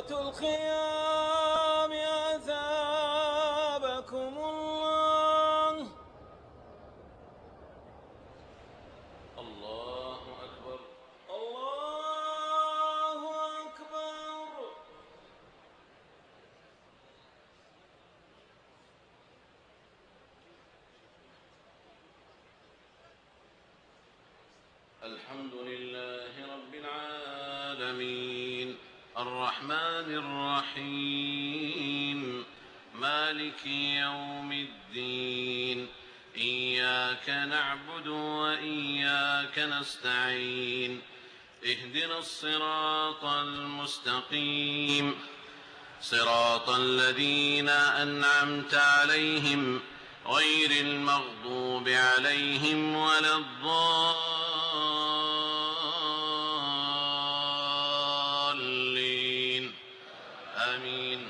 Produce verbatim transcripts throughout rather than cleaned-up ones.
القيام أثابكم الله. الله أكبر الله أكبر. الحمد لله رب العالمين الرحمن الرحيم مالك يوم الدين إياك نعبد وإياك نستعين اهدنا الصراط المستقيم صراط الذين أنعمت عليهم غير المغضوب عليهم ولا الضالين آمين.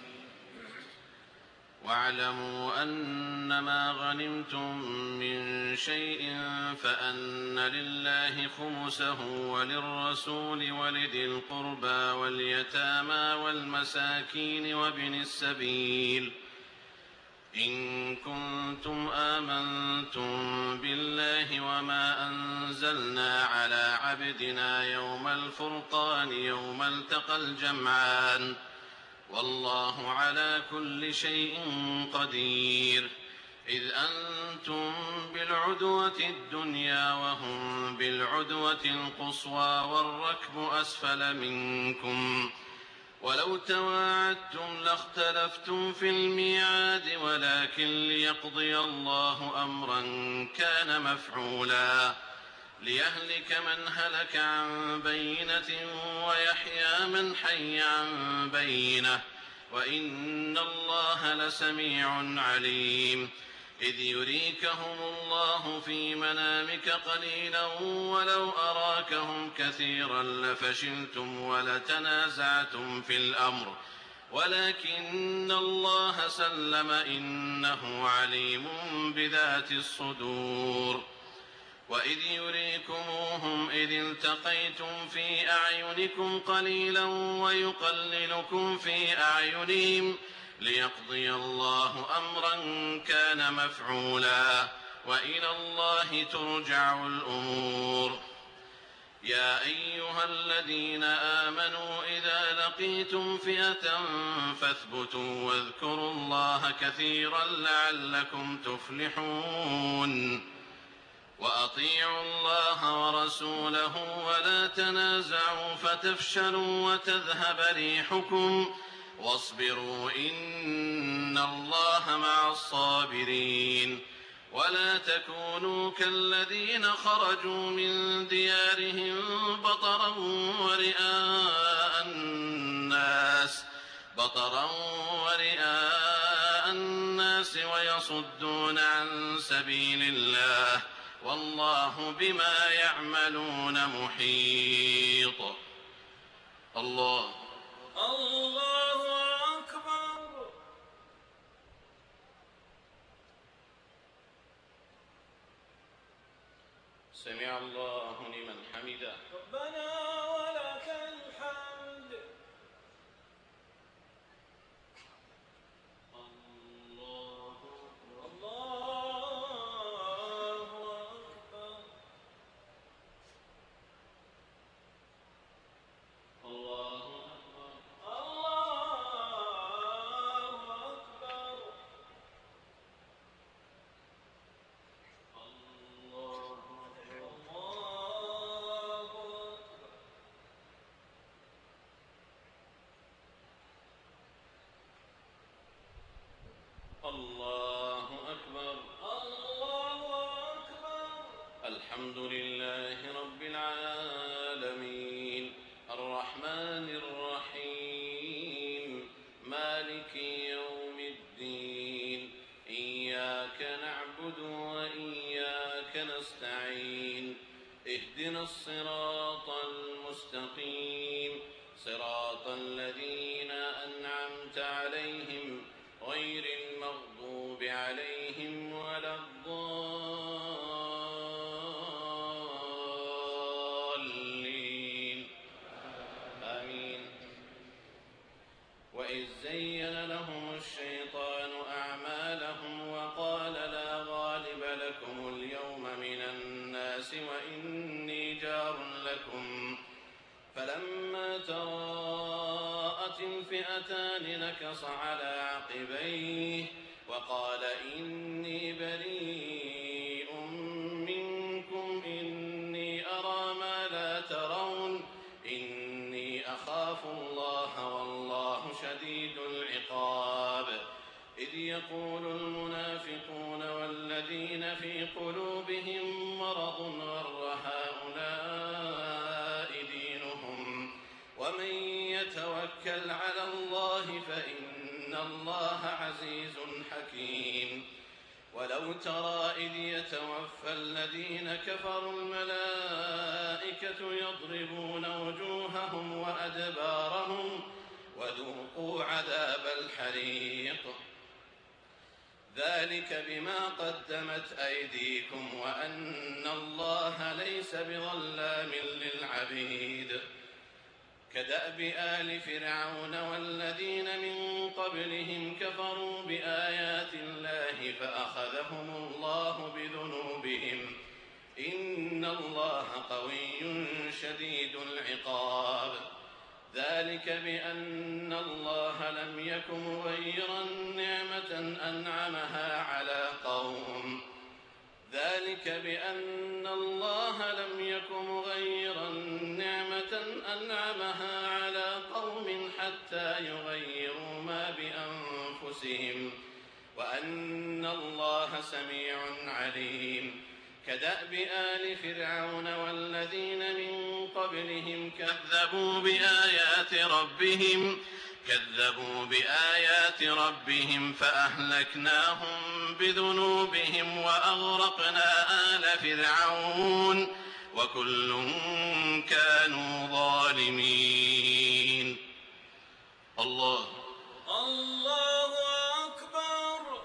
واعلموا أنما غنمتم من شيء فأن لله خمسه وللرسول ولذي القربى واليتامى والمساكين وابن السبيل إن كنتم آمنتم بالله وما أنزلنا على عبدنا يوم الفرقان يوم التقى الجمعان والله على كل شيء قدير. إذ أنتم بالعدوة الدنيا وهم بالعدوة القصوى والركب أسفل منكم ولو تواعدتم لاختلفتم في الميعاد ولكن ليقضي الله أمرا كان مفعولا ليهلك من هلك عن بينة ويحيى من حي عن بينة وإن الله لسميع عليم. إذ يريكهم الله في منامك قليلا ولو أراكهم كثيرا لفشلتم ولتنازعتم في الأمر ولكن الله سلم إنه عليم بذات الصدور. وإذ يريكموهم إذ التقيتم في أعينكم قليلا ويقللكم في أعينهم ليقضي الله أمرا كان مفعولا وإلى الله ترجع الأمور. يا أيها الذين آمنوا إذا لقيتم فئة فاثبتوا واذكروا الله كثيرا لعلكم تفلحون. وأطيعوا الله ورسوله ولا تنازعوا فتفشلوا وتذهب ريحكم واصبروا إن الله مع الصابرين. ولا تكونوا كالذين خرجوا من ديارهم بطرا ورئاء الناس بطرا ورئاء الناس ويصدون عن سبيل الله والله بما يعملون محيط. الله الله أكبر. سمع الله لمن حمده ربنا ولك الحمد. الله الله أكبر الله الله أكبر الله أكبر. الحمد لله رب العالمين الرحمن الرحيم مالك يوم الدين إياك نعبد وإياك نستعين اهدنا الصراط المستقيم صراط الذين أنعمت عليهم غير المغضوب عليهم ولا الضالين آمين. تراءت الفئتان نكص على عقبيه وقال إني بريء منكم إني أرى ما لا ترون إني أخاف الله والله شديد العقاب إذ يقول المنافقون والذين في قلوبهم مرض غر هؤلاء دينهم ومن يتوكل على الله فإن الله عزيز حكيم ولو ترى إذ يتوفى الذين كفروا الملائكة يضربون وجوههم وأدبارهم وذوقوا عذاب الحريق ذلك بما قدمت أيديكم وأن الله ليس بظلام للعبيد كدأب آل فرعون والذين من قبلهم كفروا بآيات الله فأخذهم الله بذنوبهم إن الله قوي شديد العقاب ذلك بأن الله لم يك مغيرا نعمة أنعمها على قوم ذلك بأن الله لم يك مغيرا نعمة أنعمها على قوم حتى يغيروا ما بأنفسهم وأن الله سميع عليم كدأب آل فرعون والذين من قبلهم كذبوا بآيات ربهم كذبوا بآيات ربهم فأهلكناهم بذنوبهم وأغرقنا آل فرعون وكل كانوا ظالمين. الله الله أكبر.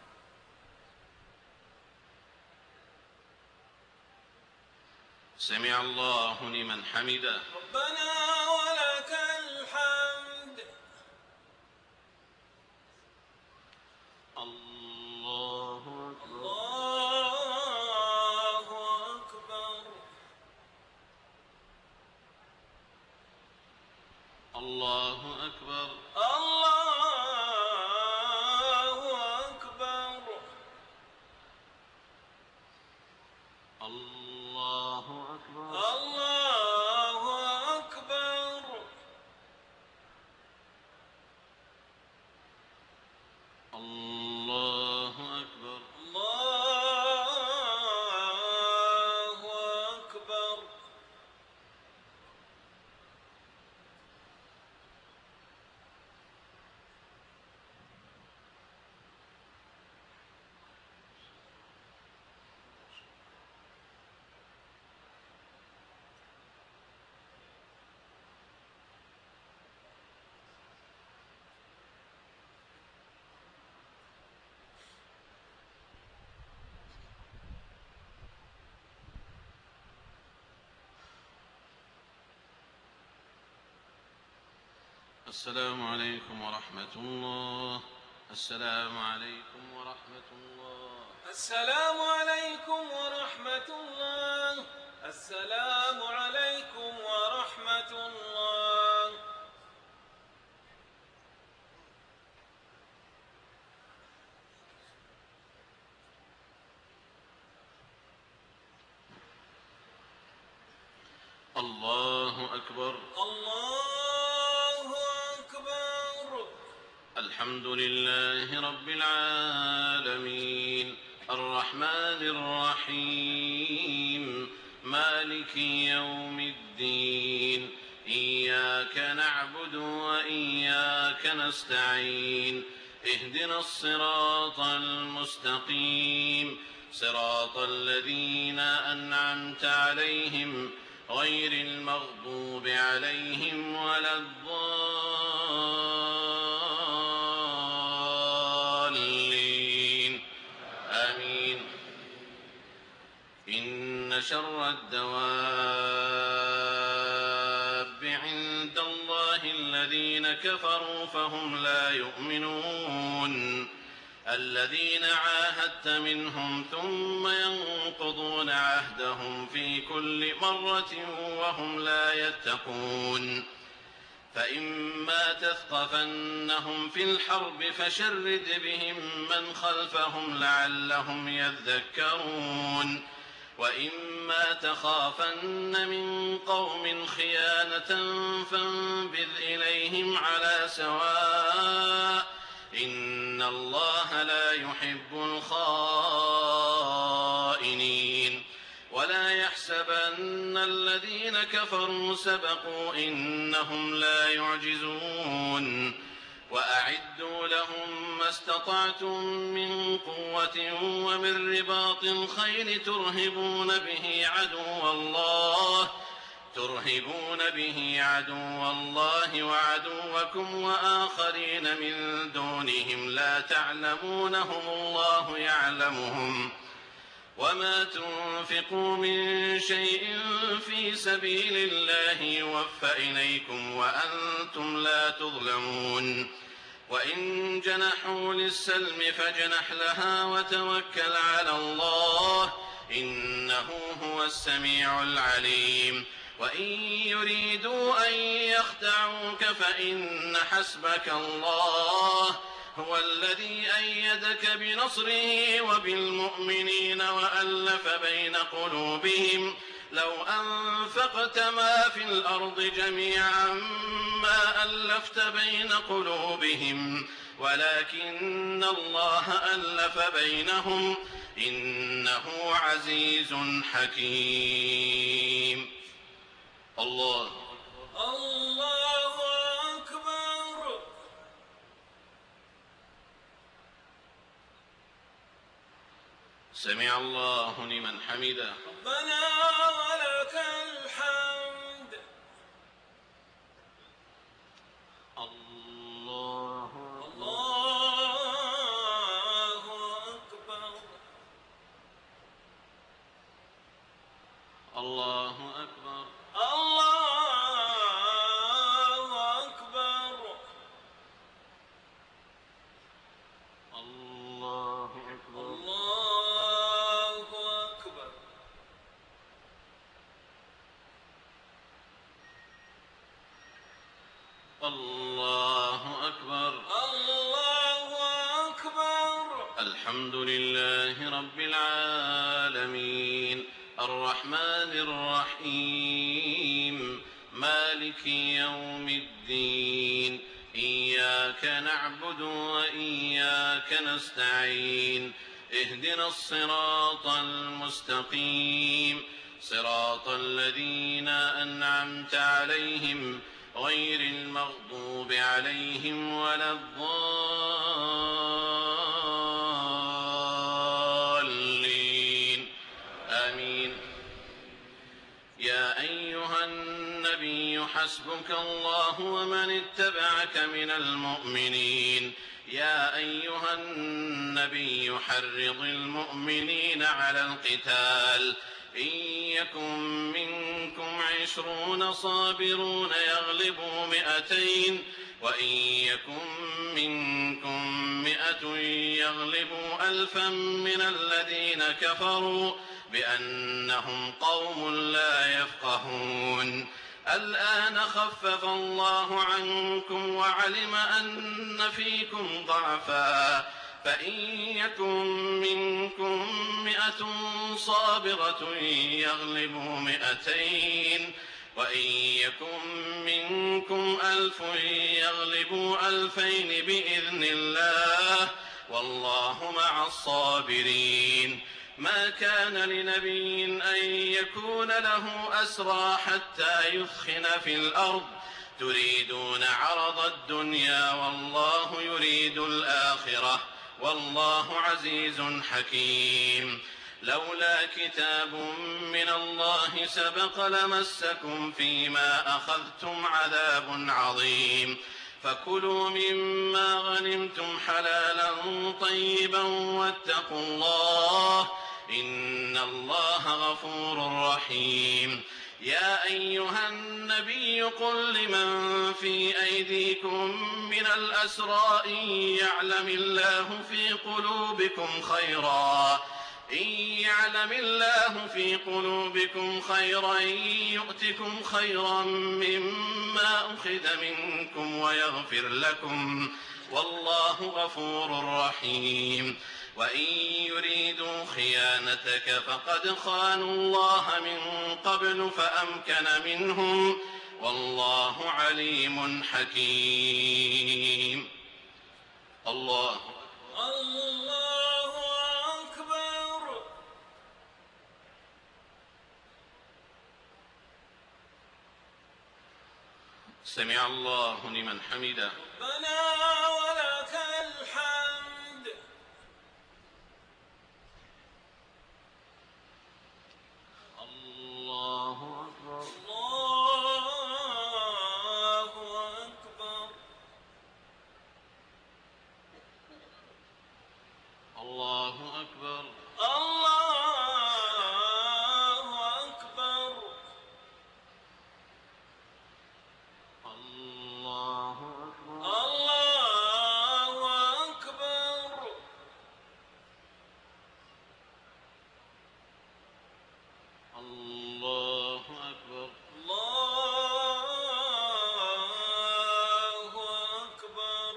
سمع الله لمن حمده. ربنا ولك الحمد. الله أكبر. الله أكبر. الله أكبر. الله أكبر. الله أكبر. الله أكبر. الله أكبر. الله أكبر. السلام عليكم ورحمة الله. السلام عليكم ورحمة الله. السلام عليكم ورحمة الله. السلام عليكم ورحمة الله. الله أكبر. الله أكبر. الحمد لله رب العالمين الرحمن الرحيم مالك يوم الدين إياك نعبد وإياك نستعين اهدنا الصراط المستقيم صراط الذين أنعمت عليهم غير المغضوب عليهم ولا الضالين آمين. إن شر الدواب عند الله الذين كفروا فهم لا يؤمنون الذين عاهدت منهم ثم ينقضون عهدهم في كل مرة وهم لا يتقون فإما تثقفنهم في الحرب فشرد بهم من خلفهم لعلهم يذكرون وإما تخافن من قوم خيانة فانبذ إليهم على سواء إن الله لا يحب الخائنين ولا يحسبن الذين كفروا سبقوا إنهم لا يعجزون وأعدوا لهم ما استطعتم من قوة ومن رباط الخيل ترهبون به عدو الله ترهبون به عدو الله وعدوكم وآخرين من دونهم لا تعلمونهم الله يعلمهم وما تنفقوا من شيء في سبيل الله يوفى إليكم وأنتم لا تظلمون وإن جنحوا للسلم فاجنح لها وتوكل على الله إنه هو السميع العليم وإن يريدوا أن يخدعوك فإن حسبك الله هو الذي أيدك بنصره وبالمؤمنين وألف بين قلوبهم لو أنفقت ما في الأرض جميعا ما ألفت بين قلوبهم ولكن الله ألف بينهم إنه عزيز حكيم. الله الله أكبر. سمع الله لمن حمده. ربنا ولك الحمد. الله الله أكبر. الله أكبر. الله أكبر. الله أكبر. الله أكبر. الله أكبر. الله أكبر. الحمد لله رب العالمين الرحمن الرحيم مالك يوم الدين إياك نعبد وإياك نستعين اهدنا الصراط المستقيم صراط الذين أنعمت عليهم غير المغضوب عليهم ولا الضالين آمين. يا أيها النبي حسبك الله ومن اتبعك من المؤمنين يا أيها النبي حرض المؤمنين على القتال إن يكن منكم عشرون صابرون يغلبوا مئتين وإن يكن منكم مئة يغلبوا ألفا من الذين كفروا بأنهم قوم لا يفقهون. الآن خفف الله عنكم وعلم أن فيكم ضعفا فإن يكن منكم مئة صابرة يغلبوا مئتين وإن يكن منكم ألف يغلبوا ألفين بإذن الله والله مع الصابرين. ما كان لنبي أن يكون له أسرى حتى يثخن في الأرض تريدون عرض الدنيا والله يريد الآخرة والله عزيز حكيم. لولا كتاب من الله سبق لمسكم فيما أخذتم عذاب عظيم فكلوا مما غنمتم حلالا طيبا واتقوا الله إن الله غفور رحيم. يا أيها النبي قل لمن في أيديكم من الأسرى إن يعلم الله في قلوبكم خيرا إن يعلم الله في قلوبكم خيرا يؤتكم خيرا مما أخذ منكم ويغفر لكم والله غفور رحيم وإن يريدوا خيانتك فقد خانوا الله من قبل فأمكن منهم والله عليم حكيم. الله الله أكبر. سمع الله لمن حمده. ربنا ولك الحمد. الله أكبر. الله أكبر. الله أكبر. الله أكبر. الله أكبر. الله أكبر. الله أكبر. الله أكبر.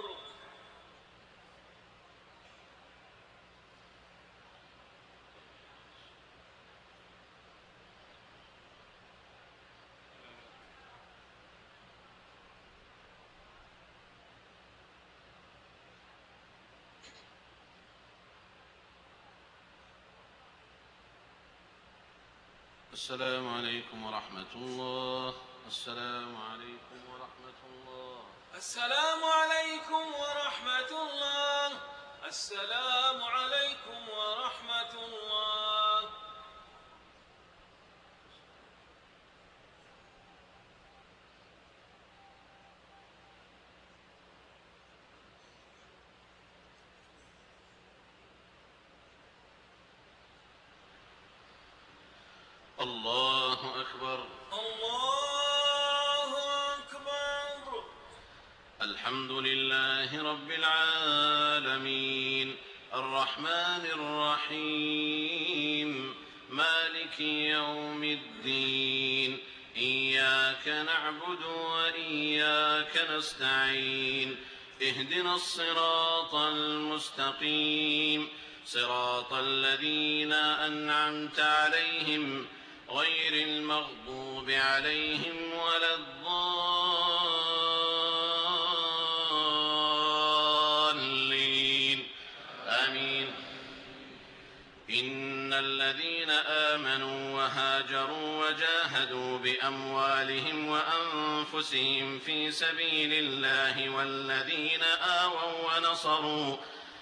السلام عليكم ورحمة الله. السلام عليكم ورحمة الله. السلام عليكم ورحمة الله. السلام عليكم ورحمة الله. الله أكبر. الله أكبر. الحمد لله رب العالمين الرحمن الرحيم مالك يوم الدين إياك نعبد وإياك نستعين اهدنا الصراط المستقيم صراط الذين أنعمت عليهم غير المغضوب عليهم ولا الضالين آمين. إن الذين آمنوا وهاجروا وجاهدوا بأموالهم وأنفسهم في سبيل الله والذين آووا ونصروا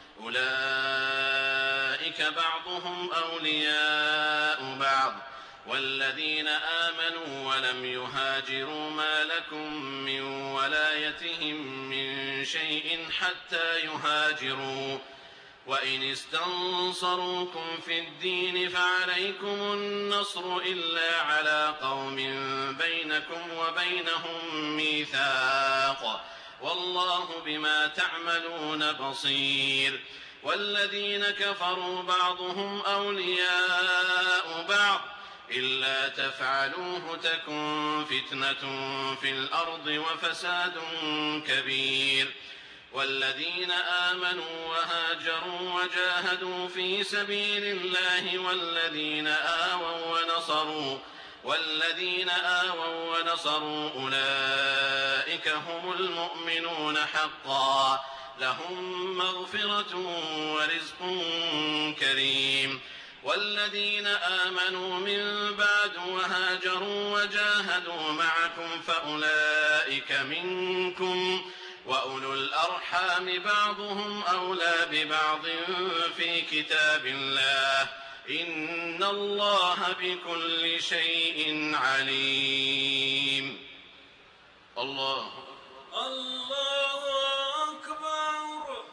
أولئك بعضهم أولياء بعض والذين آمنوا ولم يهاجروا ما لكم من ولايتهم من شيء حتى يهاجروا وإن استنصروكم في الدين فعليكم النصر إلا على قوم بينكم وبينهم ميثاق والله بما تعملون بصير. والذين كفروا بعضهم أولياء بعض إلا تفعلوه تكن فتنة في الأرض وفساد كبير. والذين آمنوا وهاجروا وجاهدوا في سبيل الله والذين آووا ونصروا والذين آووا ونصروا أولئك هم المؤمنون حقا لهم مغفرة ورزق كريم. والذين آمنوا من بعد وهاجروا وجاهدوا معكم فأولئك منكم وأولو الأرحام بعضهم أولى ببعض في كتاب الله إن الله بكل شيء عليم. الله الله أكبر.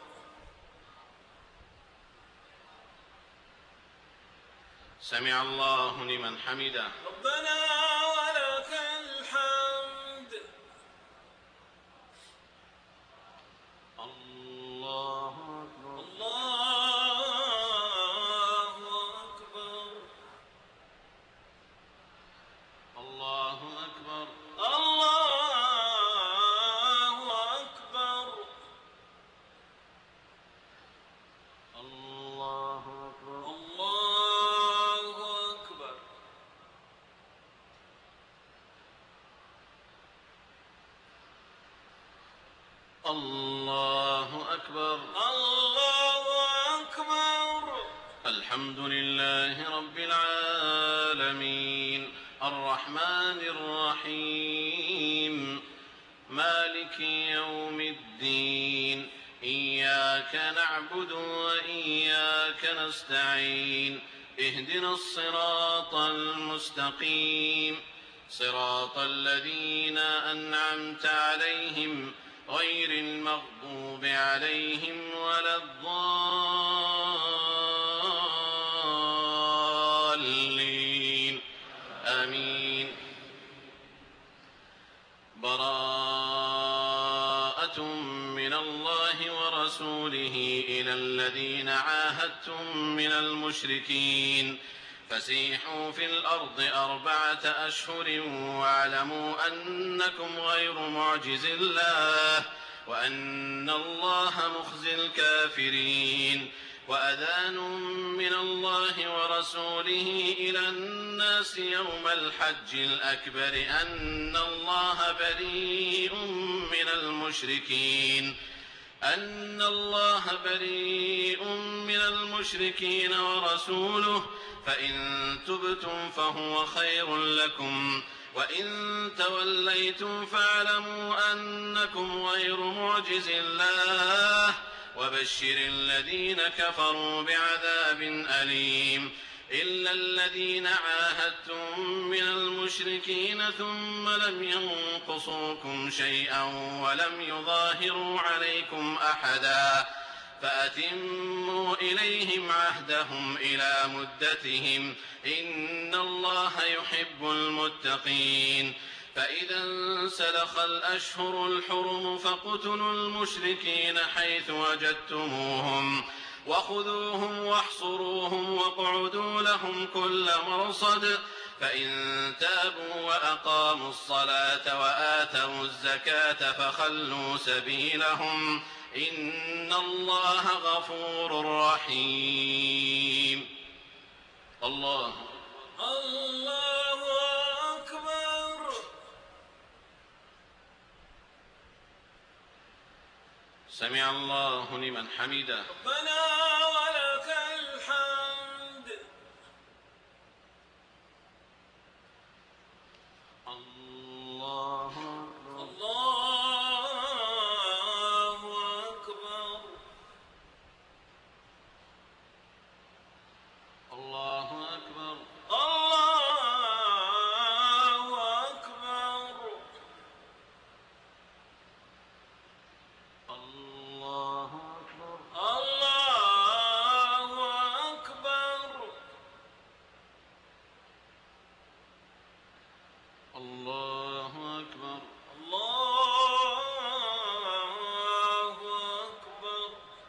سمع الله لمن حمده. ربنا ولك الحمد. الله أكبر. الله الله أكبر. الله أكبر. الحمد لله رب العالمين الرحمن الرحيم مالك يوم الدين إياك نعبد وإياك نستعين اهدنا الصراط المستقيم صراط الذين أنعمت عليهم غير المغضوب عليهم ولا الضالين آمين. براءة من الله ورسوله إلى الذين عاهدتم من المشركين فسيحوا في الأرض أربعة أشهر واعلموا أنكم غير معجز الله وأن الله مخزي الكافرين. وأذان من الله ورسوله إلى الناس يوم الحج الأكبر أن الله بريء من المشركين أن الله بريء من المشركين ورسوله فإن تبتم فهو خير لكم وإن توليتم فاعلموا أنكم غير معجز الله وبشر الذين كفروا بعذاب أليم. إلا الذين عاهدتم من المشركين ثم لم ينقصوكم شيئا ولم يظاهروا عليكم أحدا فأتموا إليهم عهدهم إلى مدتهم إن الله يحب المتقين. فإذا انسلخ الأشهر الحرم فاقتلوا المشركين حيث وجدتموهم وخذوهم واحصروهم واقعدوا لهم كل مرصد فإن تابوا وأقاموا الصلاة وآتوا الزكاة فخلوا سبيلهم إن الله غفور رحيم. الله الله أكبر. سمع الله لمن حمده. ربنا ولك الحمد. الله الله أكبر. الله أكبر. الله أكبر. الله أكبر. الله أكبر. الله أكبر. الله أكبر.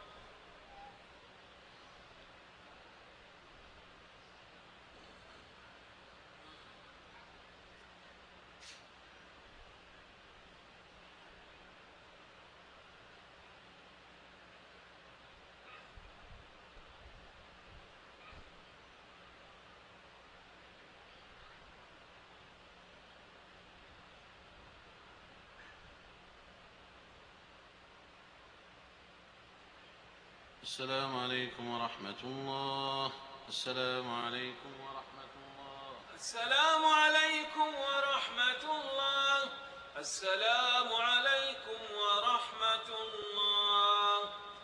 السلام عليكم ورحمة الله. السلام عليكم ورحمة الله. السلام عليكم ورحمة الله. السلام عليكم ورحمة الله.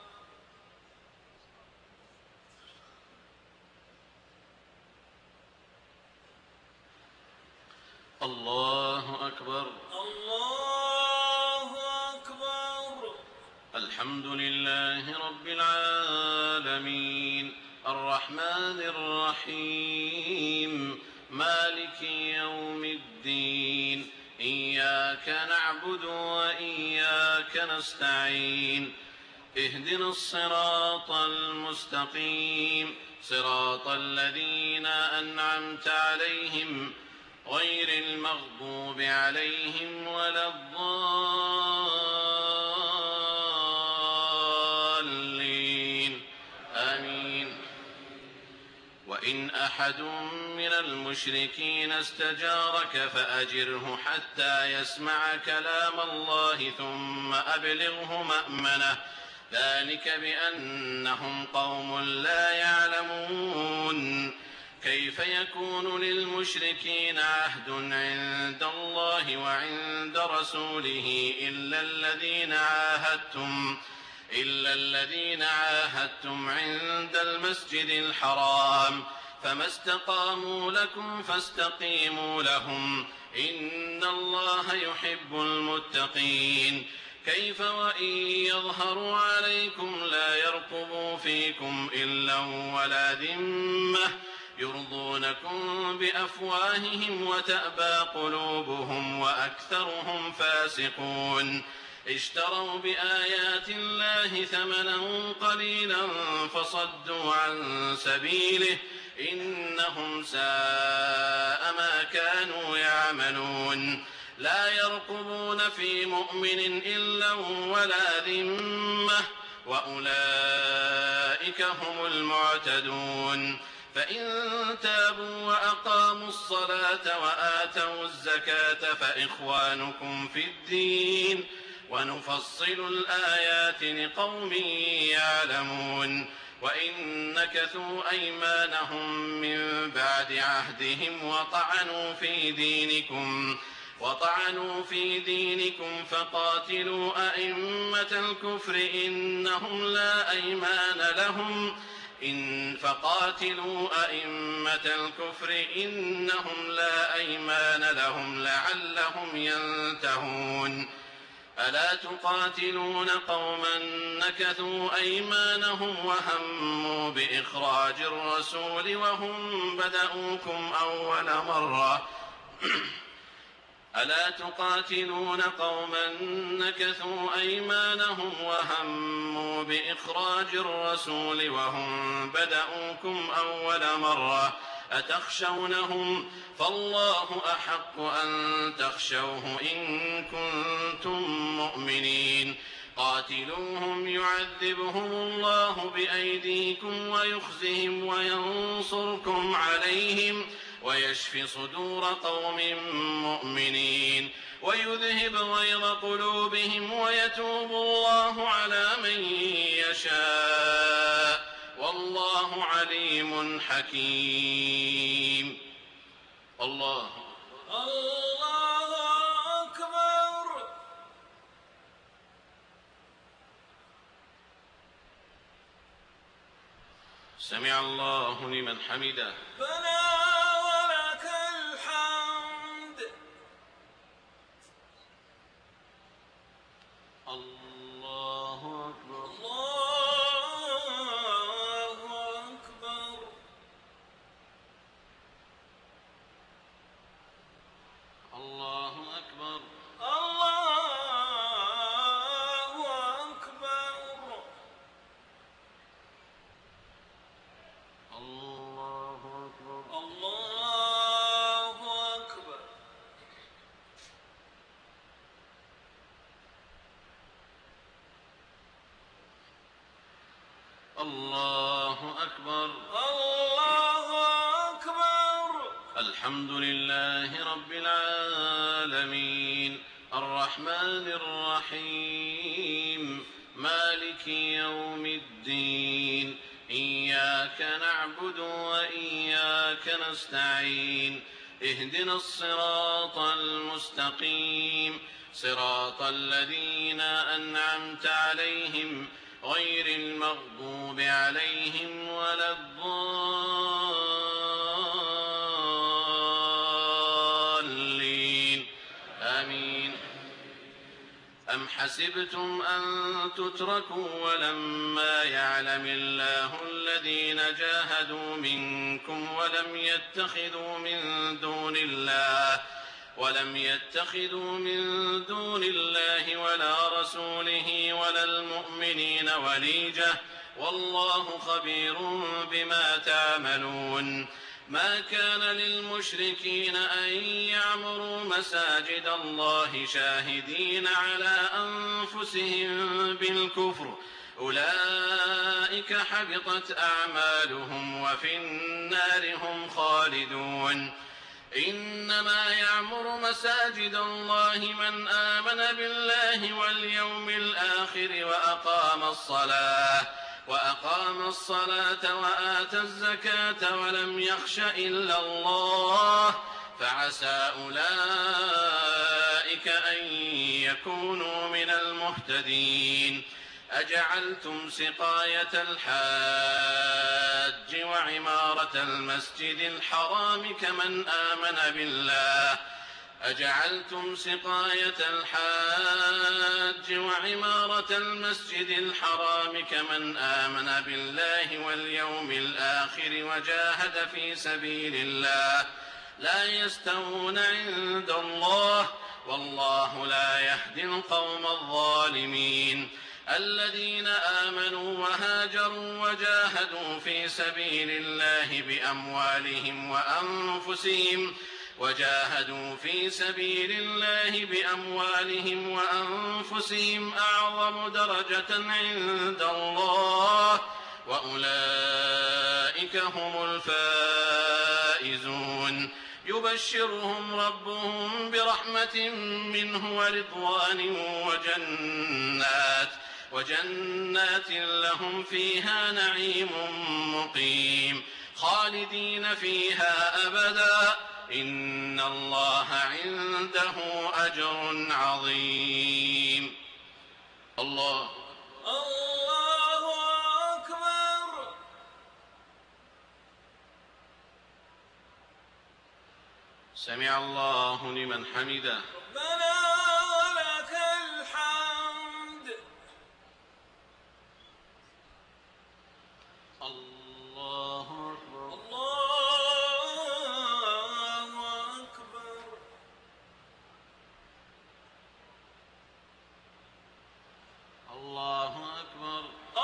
الله أكبر. الله أكبر. الحمد لله رب العالمين الرحمن الرحيم مالك يوم الدين إياك نعبد وإياك نستعين اهدنا الصراط المستقيم صراط الذين أنعمت عليهم غير المغضوب عليهم ولا الضالين آمين. وإن أحد من من المشركين استجارك فأجره حتى يسمع كلام الله ثم أبلغه مأمنه ذلك بأنهم قوم لا يعلمون كيف يكون للمشركين عهد عند الله وعند رسوله إلا الذين عاهدتم إلا الذين عاهدتم عند المسجد الحرام فما استقاموا لكم فاستقيموا لهم إن الله يحب المتقين كيف وإن يظهروا عليكم لا يرقبوا فيكم إلا ولا ذمة يرضونكم بأفواههم وتأبى قلوبهم وأكثرهم فاسقون اشتروا بآيات الله ثمنا قليلا فصدوا عن سبيله إنهم ساء ما كانوا يعملون لا يرقبون في مؤمن إلا ولا ذمة وأولئك هم المعتدون فإن تابوا وأقاموا الصلاة وآتوا الزكاة فإخوانكم في الدين ونفصل الآيات لقوم يعلمون وإن نكثوا أيمانهم من بعد عهدهم وطعنوا في دينكم وطعنوا في دينكم فقاتلوا أئمة الكفر إنهم لا أيمان لهم إن فقاتلوا أئمة الكفر إنهم لا أيمان لهم لعلهم ينتهون ألا تقاتلون قوما نكثوا أيمانهم وهموا بإخراج الرسول وهم بدأوكم أول مرة ألا تقاتلون قوما نكثوا أيمانهم وهموا بإخراج الرسول وهم بدأوكم أول مرة أتخشونهم فالله أحق أن تخشوه إن كنتم مؤمنين قاتلوهم يعذبهم الله بأيديكم ويخزهم وينصركم عليهم ويشفي صدور قوم مؤمنين ويذهب غيظ قلوبهم ويتوب الله على من يشاء والله عليم حكيم الله الله أكبر. سمع الله لمن حمده. ربنا ولك الحمد. الله أكبر. الله أكبر. الله أكبر. الله أكبر. الله أكبر. الله أكبر. الله أكبر. الله أكبر. الحمد لله رب العالمين الرحمن الرحيم مالك يوم الدين إياك نعبد وإياك نستعين اهدنا الصراط المستقيم صراط الذين أنعمت عليهم غير المغضوب عليهم ولا الضالين آمين. أم حسبتم أن تتركوا ولما يعلم الله الذين جاهدوا منكم ولم يتخذوا من دون الله ولم يتخذوا من دون الله ولا رسوله ولا المؤمنين وليجة والله خبير بما تعملون. ما كان للمشركين أن يعمروا مساجد الله شاهدين على أنفسهم بالكفر أولئك حبطت أعمالهم وفي النار هم خالدون. إنما يعمر مساجد الله من آمن بالله واليوم الآخر وأقام الصلاة وأقام الصلاة وآتى الزكاة ولم يخش إلا الله فعسى أولئك أن يكونوا من المهتدين. أجعلتم سقاية الحاج وعمارة المسجد الحرام كمن آمن بالله أجعلتم سقاية الحاج وعمارة المسجد الحرام كمن آمن بالله واليوم الآخر وجاهد في سبيل الله لا يستوون عند الله والله لا يهدي القوم الظالمين. الذين آمنوا وهاجروا وجاهدوا في سبيل الله بأموالهم وأنفسهم وجاهدوا في سبيل الله بأموالهم وأنفسهم أعظم درجة عند الله وأولئك هم الفائزون. يبشرهم ربهم برحمة منه ورضوان وجنات وجنات لهم فيها نعيم مقيم خالدين فيها أبدا إن الله عنده أجر عظيم. الله الله أكبر. سمع الله لمن حمده. ربنا ولك الحمد. الله أكبر. الله أكبر. الله أكبر.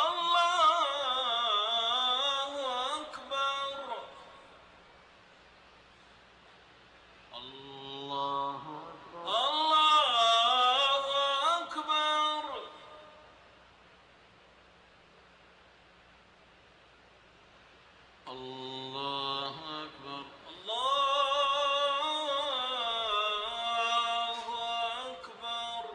الله أكبر. الله أكبر. الله أكبر. الله أكبر. الله أكبر.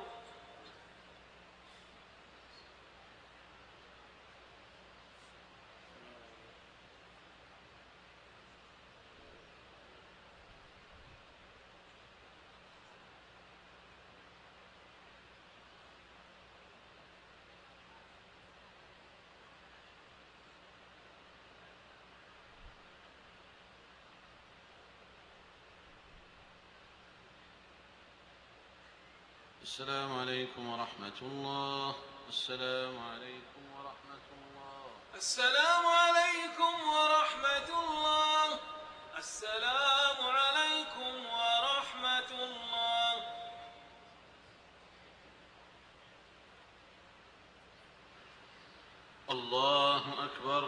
السلام عليكم ورحمة الله. السلام عليكم ورحمة الله. السلام عليكم ورحمة الله. السلام عليكم ورحمة الله. الله أكبر.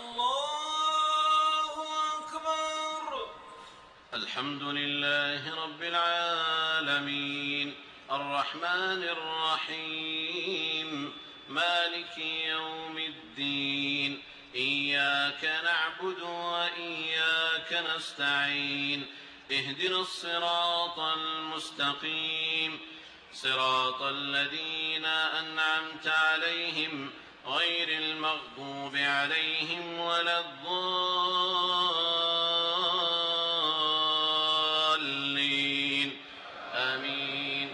الله أكبر. الحمد لله رب العالمين الرحمن الرحيم مالك يوم الدين إياك نعبد وإياك نستعين اهدنا الصراط المستقيم صراط الذين أنعمت عليهم غير المغضوب عليهم ولا الضالين آمين.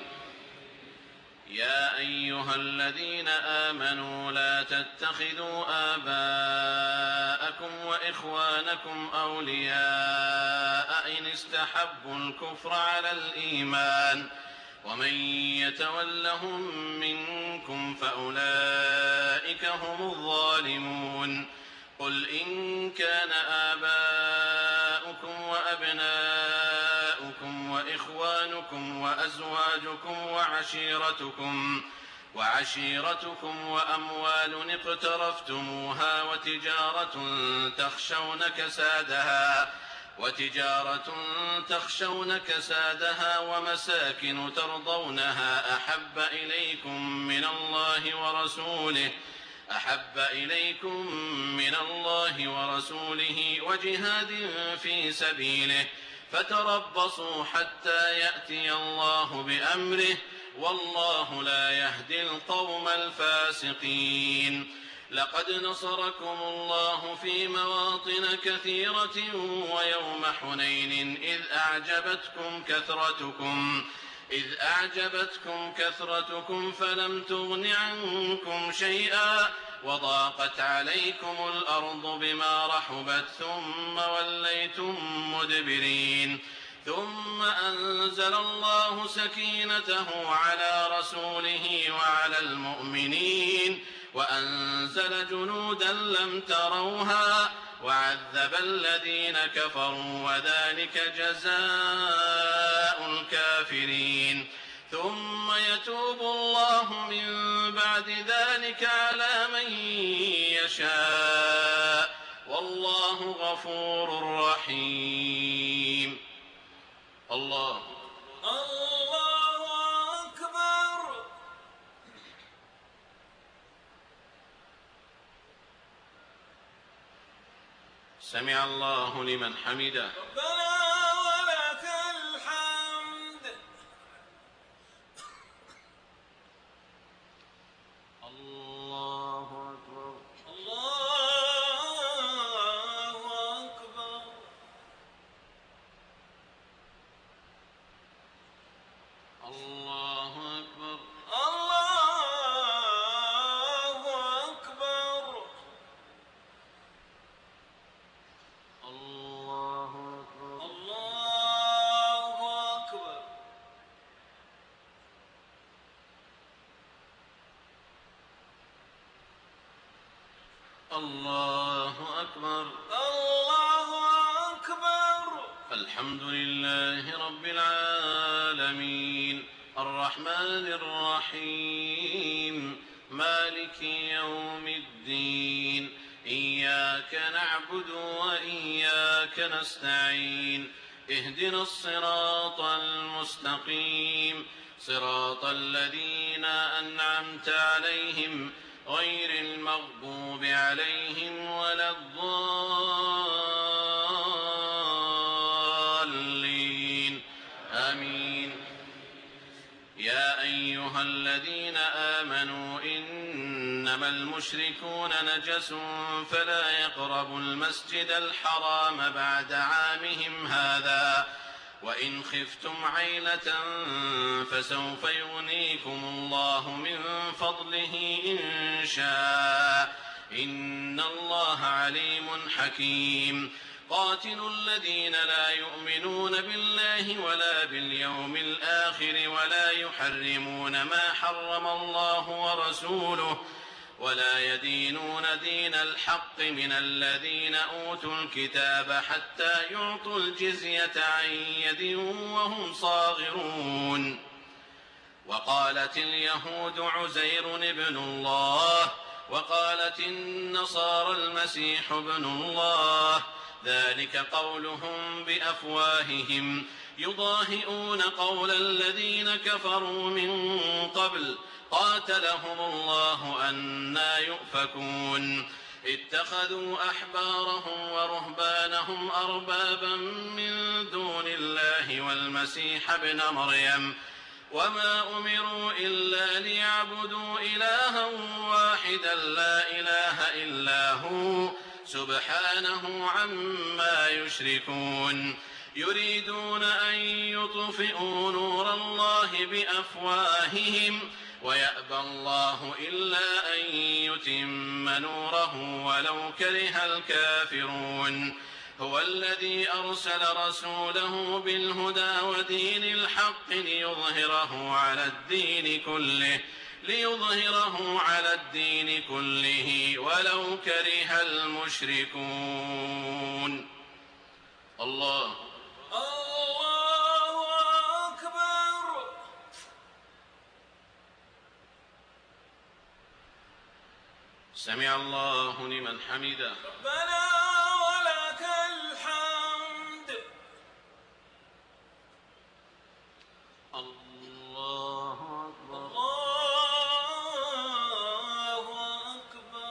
يا أيها الذين آمنوا لا تتخذوا آباءكم وإخوانكم أولياء إن استحبوا الكفر على الإيمان ومن يتولهم منكم فأولئك هم الظالمون. قل إن كان آباؤكم وأبناؤكم وإخوانكم وأزواجكم وعشيرتكم وعشيرتكم وأموال اقترفتموها وتجارة تخشون كسادها وتجارة تخشون كسادها ومساكن ترضونها أحب إليكم من الله ورسوله أحب إليكم من الله ورسوله وجهاد في سبيله فتربصوا حتى يأتي الله بأمره والله لا يهدي القوم الفاسقين. لقد نصركم الله في مواطن كثيرة ويوم حنين إذ أعجبتكم كثرتكم إذ أعجبتكم كثرتكم فلم تغن عنكم شيئا وضاقت عليكم الأرض بما رحبت ثم وليتم مدبرين ثم أنزل الله سكينته على رسوله وعلى المؤمنين وأنزل جنودا لم تروها وعذب الذين كفروا وذلك جزاء الكافرين. ثم يتوب الله من بعد ذلك على من يشاء والله غفور رحيم. الله الله أكبر. سمع الله لمن حمده. ربنا ولك الحمد. الله أكبر. الله أكبر. الله أكبر. الله أكبر. الله أكبر. الله أكبر. الله أكبر. الله أكبر. الحمد لله رب العالمين الرحمن الرحيم مالك يوم الدين إياك نعبد وإياك نستعين اهدنا الصراط المستقيم صراط الذين أنعمت عليهم غير المغضوب عليهم ولا الضالين آمين. يا أيها الذين آمنوا إنما المشركون نجس فلا يقربوا المسجد الحرام بعد عامهم هذا وإن خفتم عيلة فسوف يغنيكم الله من فضله إن شاء إن الله عليم حكيم. قاتلوا الذين لا يؤمنون بالله ولا باليوم الآخر ولا يحرمون ما حرم الله ورسوله ولا يدينون دين الحق من الذين أوتوا الكتاب حتى يعطوا الجزية عن يد وهم صاغرون. وقالت اليهود عزير ابن الله وقالت النصارى المسيح ابن الله ذلك قولهم بأفواههم يضاهئون قول الذين كفروا من قبل قاتلهم الله أنى يؤفكون. اتخذوا أحبارهم ورهبانهم أربابا من دون الله والمسيح ابن مريم وما أمروا إلا ليعبدوا إلها واحدا لا إله إلا هو سبحانه عما يشركون. يريدون أن يطفئوا نور الله بأفواههم ويأبى الله إلا أن يتم نوره ولو كره الكافرون. هو الذي أرسل رسوله بالهدى ودين الحق ليظهره على الدين كله ليظهره على الدين كله ولو كره المشركون. الله الله أكبر. سمع الله لمن حمده. ربنا ولك الحمد. الله أكبر. الله أكبر.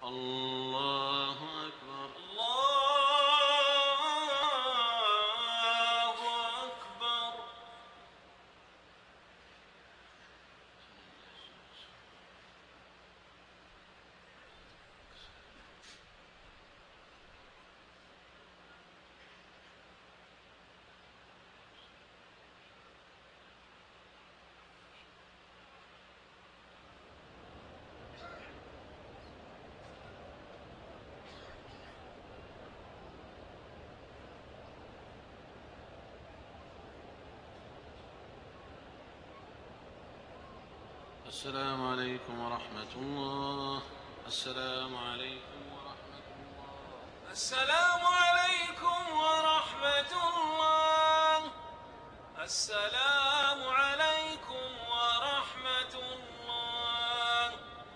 الله أكبر. الله أكبر. السلام عليكم ورحمة الله. السلام عليكم ورحمة الله. السلام عليكم ورحمة الله. السلام عليكم ورحمة الله.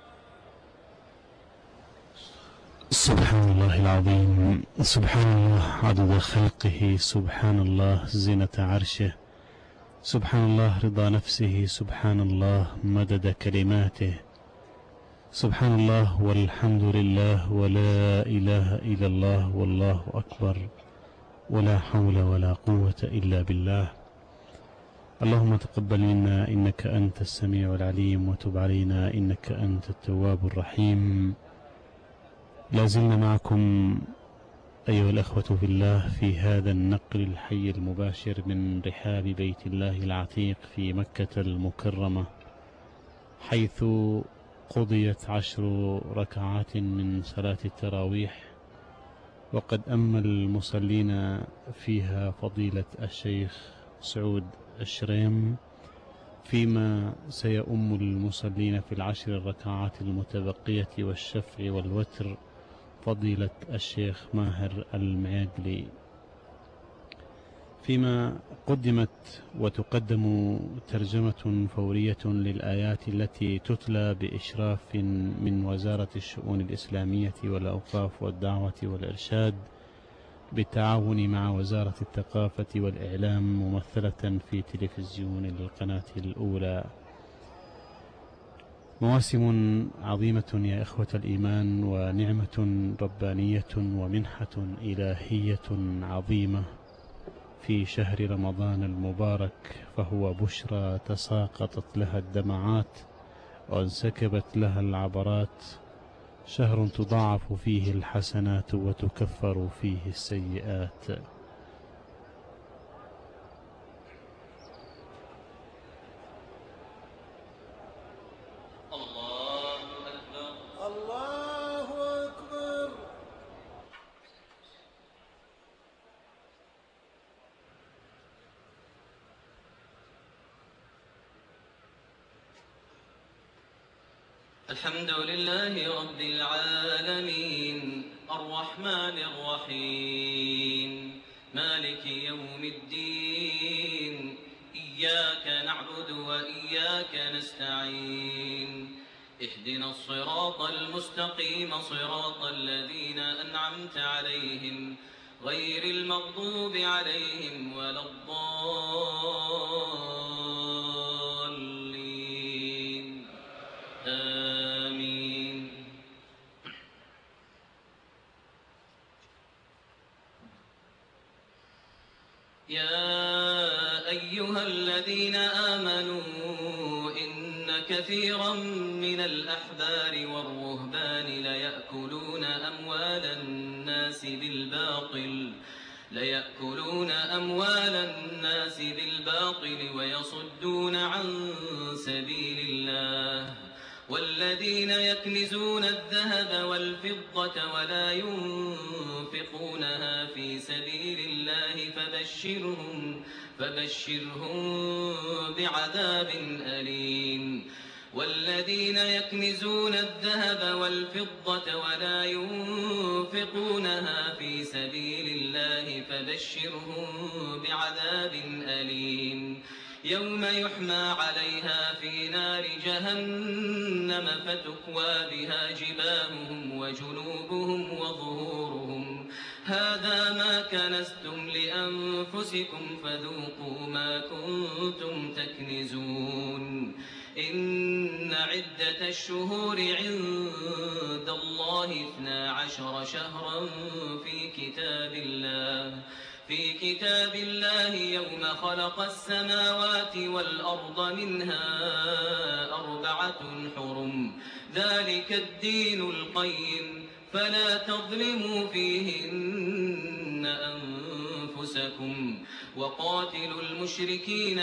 سبحان الله العظيم، سبحان الله عدد خلقه، سبحان الله زينة عرشه، سبحان الله رضا نفسه، سبحان الله مدد كلماته، سبحان الله والحمد لله ولا إله إلا الله والله أكبر ولا حول ولا قوة إلا بالله. اللهم تقبل منا إنك أنت السميع العليم، وتب علينا إنك أنت التواب الرحيم. لا زلنا معكم أيها الأخوة في الله في هذا النقل الحي المباشر من رحاب بيت الله العتيق في مكة المكرمة، حيث قضيت عشر ركعات من صلاة التراويح، وقد أما المصلين فيها فضيلة الشيخ سعود الشريم، فيما سيؤم المصلين في العشر الركعات المتبقية والشفع والوتر فضيلة الشيخ ماهر المعيقلي. فيما قدمت وتقدم ترجمة فورية للآيات التي تتلى بإشراف من وزارة الشؤون الإسلامية والأوقاف والدعوة والإرشاد بالتعاون مع وزارة الثقافة والإعلام، ممثلة في تلفزيون القناة الأولى. مواسم عظيمة يا إخوة الإيمان، ونعمة ربانية ومنحة إلهية عظيمة في شهر رمضان المبارك، فهو بشرى تساقطت لها الدمعات وانسكبت لها العبرات، شهر تضاعف فيه الحسنات وتكفر فيه السيئات. الحمد لله رب العالمين، الرحمن الرحيم، مالك يوم الدين، إياك نعبد وإياك نستعين، اهدنا الصراط المستقيم، صراط الذين أنعمت عليهم غير المغضوب عليهم ولا الضالين، آمين. يا أيها الذين آمنوا إن كثيرا من الأحبار والرهبان ليأكلون أموال الناس بالباطل ليأكلون أموال الناس بالباطل ويصدون عن سبيل الله، والذين يكنزون الذهب والفضة ولا ينفقونها في سبيل الله فبشرهم فبشرهم بعذاب أليم. والذين يكنزون الذهب والفضة ولا ينفقونها في سبيل الله فبشرهم بعذاب أليم، يوم يحمى عليها في نار جهنم فتكوى بها جباههم وجنوبهم وظهورهم، هذا ما كنزتم لأنفسكم فذوقوا ما كنتم تكنزون. إن عدة الشهور عند الله الله اثنا عشر شهرا في كتاب الله في كتاب الله يوم خلق السماوات والأرض منها أربعة حرم ذلك الدين القيم فلا تظلموا فيهن أنفسكم وقاتلوا المشركين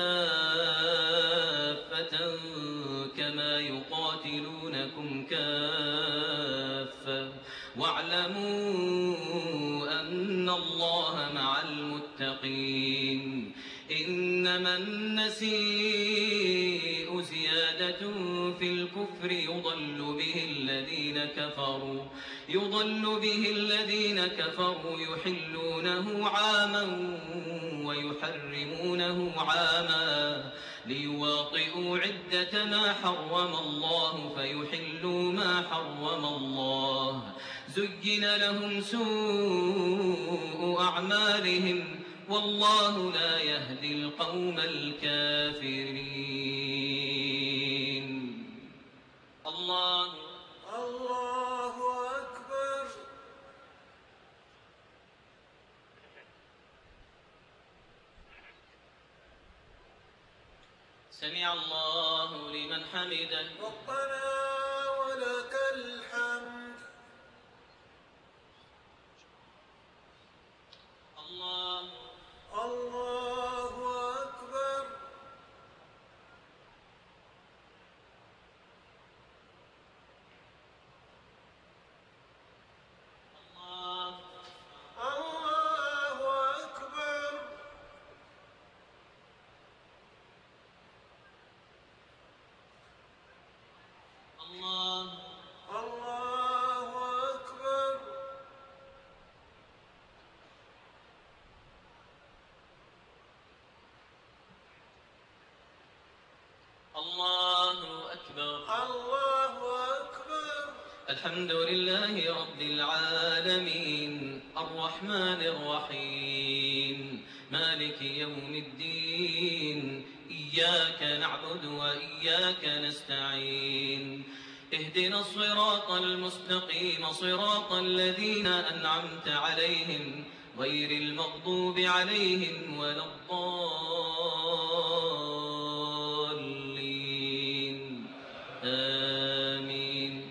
كافة كما يقاتلونكم كافة واعلموا أن الله مع المتقين إنما النسيء زيادة في الكفر يضل به الذين كفروا يضل به الذين كفروا يحلونه عاما ويحرمونه عاما ليواطئوا عدة ما حرم الله فيحلوا ما حرم الله زين لهم سوء أعمالهم والله لا يهدي القوم الكافرين. الله الله أكبر. سمع الله لمن حمده. ربنا ولك الحمد. الله الله أكبر. الله الله أكبر. الله الله أكبر. الله أكبر. الله أكبر. الحمد لله رب العالمين الرحمن الرحيم مالك يوم الدين إياك نعبد وإياك نستعين اهدنا الصراط المستقيم صراط الذين أنعمت عليهم غير المغضوب عليهم ولا الضالين آمين.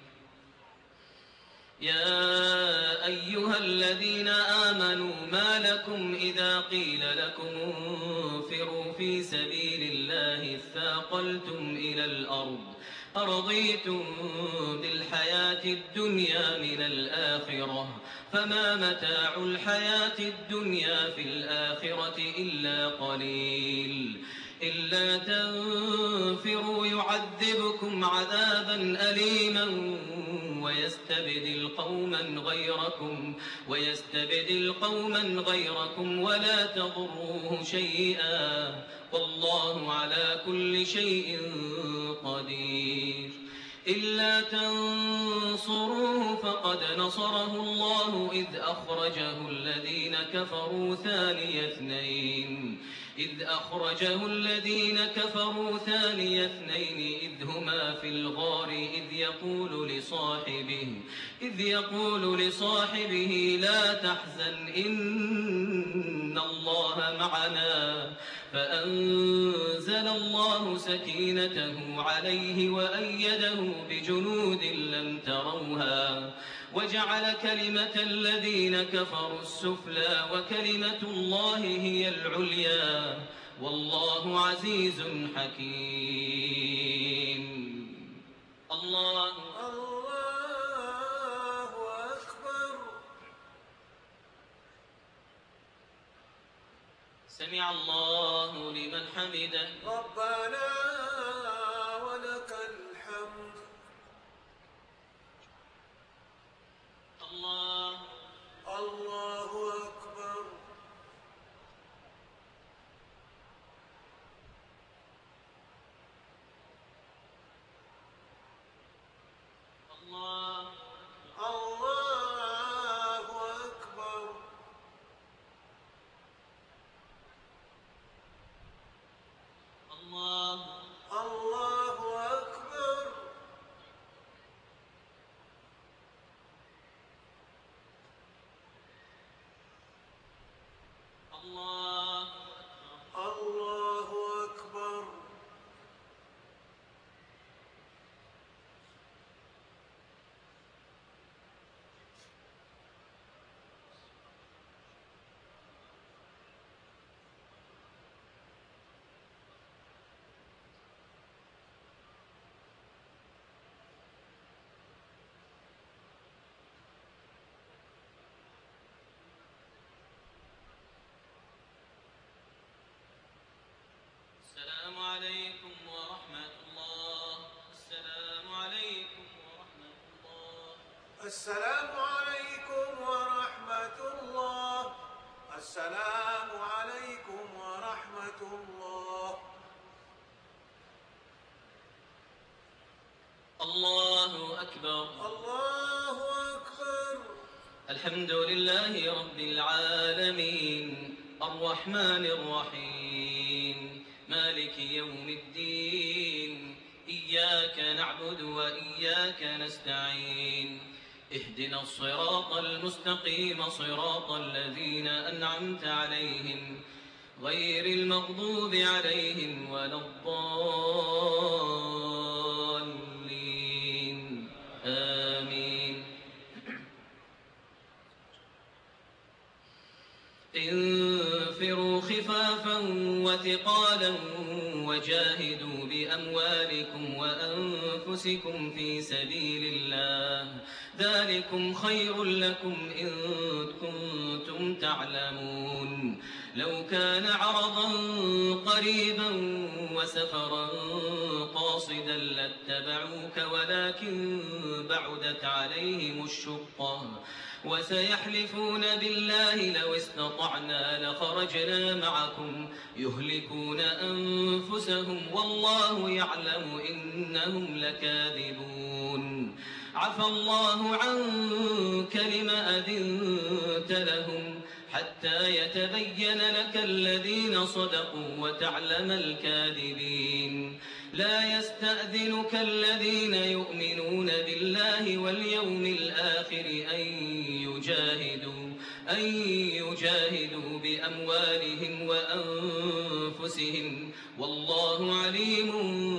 يا أيها الذين آمنوا ما لكم إذا قيل لكم انفروا في سبيل الله اثاقلتم إلى الأرض أرضيتم بالحياة الدنيا من الآخرة فما متاع الحياة الدنيا في الآخرة إلا قليل إلا تنفروا يعذبكم عذابا أليما ويستبدل قوما غيركم ويستبدل قوما غيركم ولا تضروه شيئا والله على كل شيء قدير. إلا تنصروه فقد نصره الله إذ أخرجه الذين كفروا ثاني اثنين إذ أخرجه الذين كفروا ثاني اثنين إذ هما في الغار إذ يقول لصاحبه إذ يقول لصاحبه لا تحزن إن الله معنا فأنزل الله سكينته عليه وأيده بجنود لم تروها وجعل كلمة الذين كفروا السفلى وكلمة الله هي العليا والله عزيز حكيم. الله الله أكبر. سمع الله لمن حمده. ربنا ولك الحمد. الله الله أكبر. الله الله أكبر. الله السلام عليكم ورحمة الله. السلام عليكم ورحمة الله. الله أكبر. الله أكبر. الحمد لله رب العالمين الرحمن الرحيم مالك يوم الدين إياك نعبد وإياك نستعين اهدنا الصراط المستقيم صراط الذين أنعمت عليهم غير المغضوب عليهم ولا الضالين آمين. انفروا خفافا وثقالا وجاهدوا بأموالكم وأنفسكم في سبيل الله ذلكم خير لكم إن كنتم تعلمون. لو كان عرضا قريبا وسفرا قاصدا لاتبعوك ولكن بعدت عليهم الشقة وسيحلفون بالله لو استطعنا لخرجنا معكم يهلكون أنفسهم والله يعلم إنهم لكاذبون. عفى الله عنك لم أذنت لهم حتى يتبين لك الذين صدقوا وتعلم الكاذبين. لا يستأذنك الذين يؤمنون بالله واليوم الآخر أن يجاهدوا أن يجاهدوا بأموالهم وأنفسهم والله عليم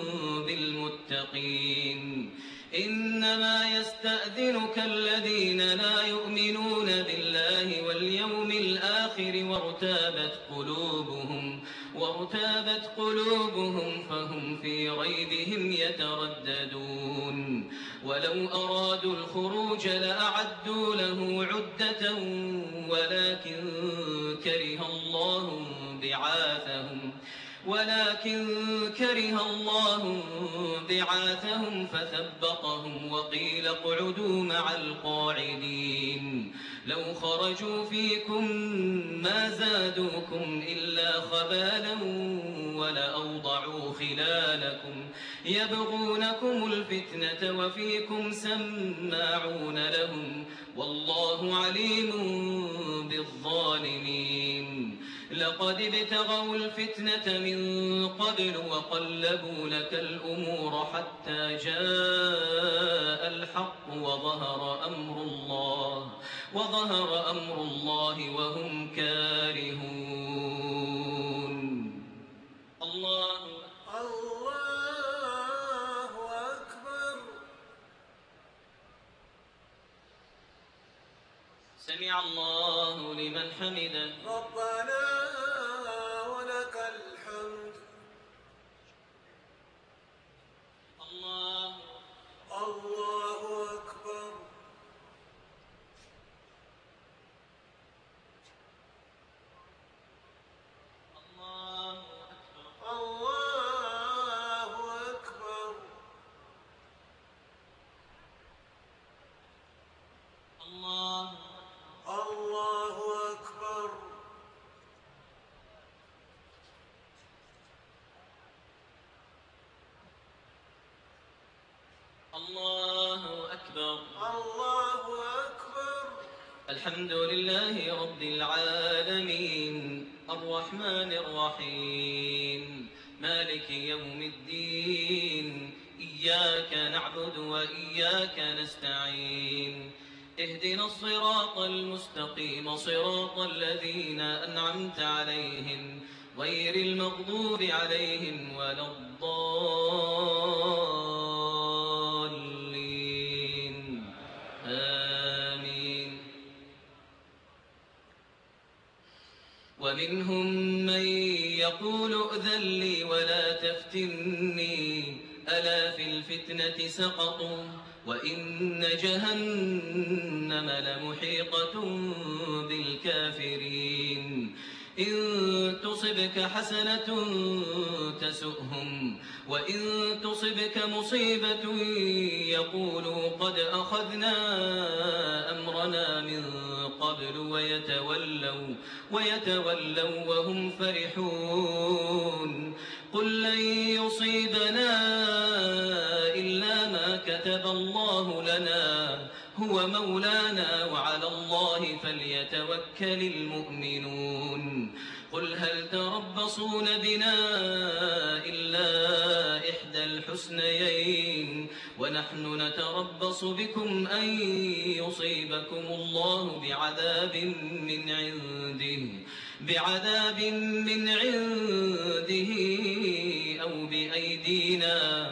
بالمتقين. إنما يستأذنك الذين لا يؤمنون بالله واليوم الآخر وارتابت قلوبهم وارتابت قلوبهم فهم في ريبهم يترددون. ولو أرادوا الخروج لأعدوا له عدة ولكن كره الله بعاثهم ولكن كره الله بعاثهم فثبطهم وقيل اقعدوا مع القاعدين. لو خرجوا فيكم ما زادوكم إلا خبالا ولأوضعوا خلالكم يبغونكم الفتنة وفيكم سماعون لهم والله عليم بالظالمين. لقد ابتغوا الفتنة من قبل وقلبوا لك الأمور حتى جاء الحق وظهر أمر الله وظهر أمر الله وهم كارهون. الله الله أكبر. سمع الله لمن حمده. ربنا ولك الحمد. الله الله أكبر. الله أكبر. الله أكبر. الله الله أكبر. الله أكبر. الله أكبر. الحمد لله رب العالمين الرحمن الرحيم مالك يوم الدين إياك نعبد وإياك نستعين اهدنا الصراط المستقيم صراط الذين أنعمت عليهم غير المغضوب عليهم ولا الضالين آمين. ومنهم من يقول ائذن لي ولا تفتني ألا في الفتنة سقطوا وإن جهنم لمحيطة بالكافرين. إن تصبك حسنة تسؤهم وإن تصبك مصيبة يقولوا قد أخذنا أمرنا من قبل ويتولوا, ويتولوا وهم فرحون. قل لن يصيبنا إلا ما كتب الله لنا هو مولانا وعلى الله فليتوكل المؤمنون. قل هل تربصون بنا إلا إحدى الحسنيين ونحن نتربص بكم أن يصيبكم الله بعذاب من عنده بعذاب من عنده أو بأيدينا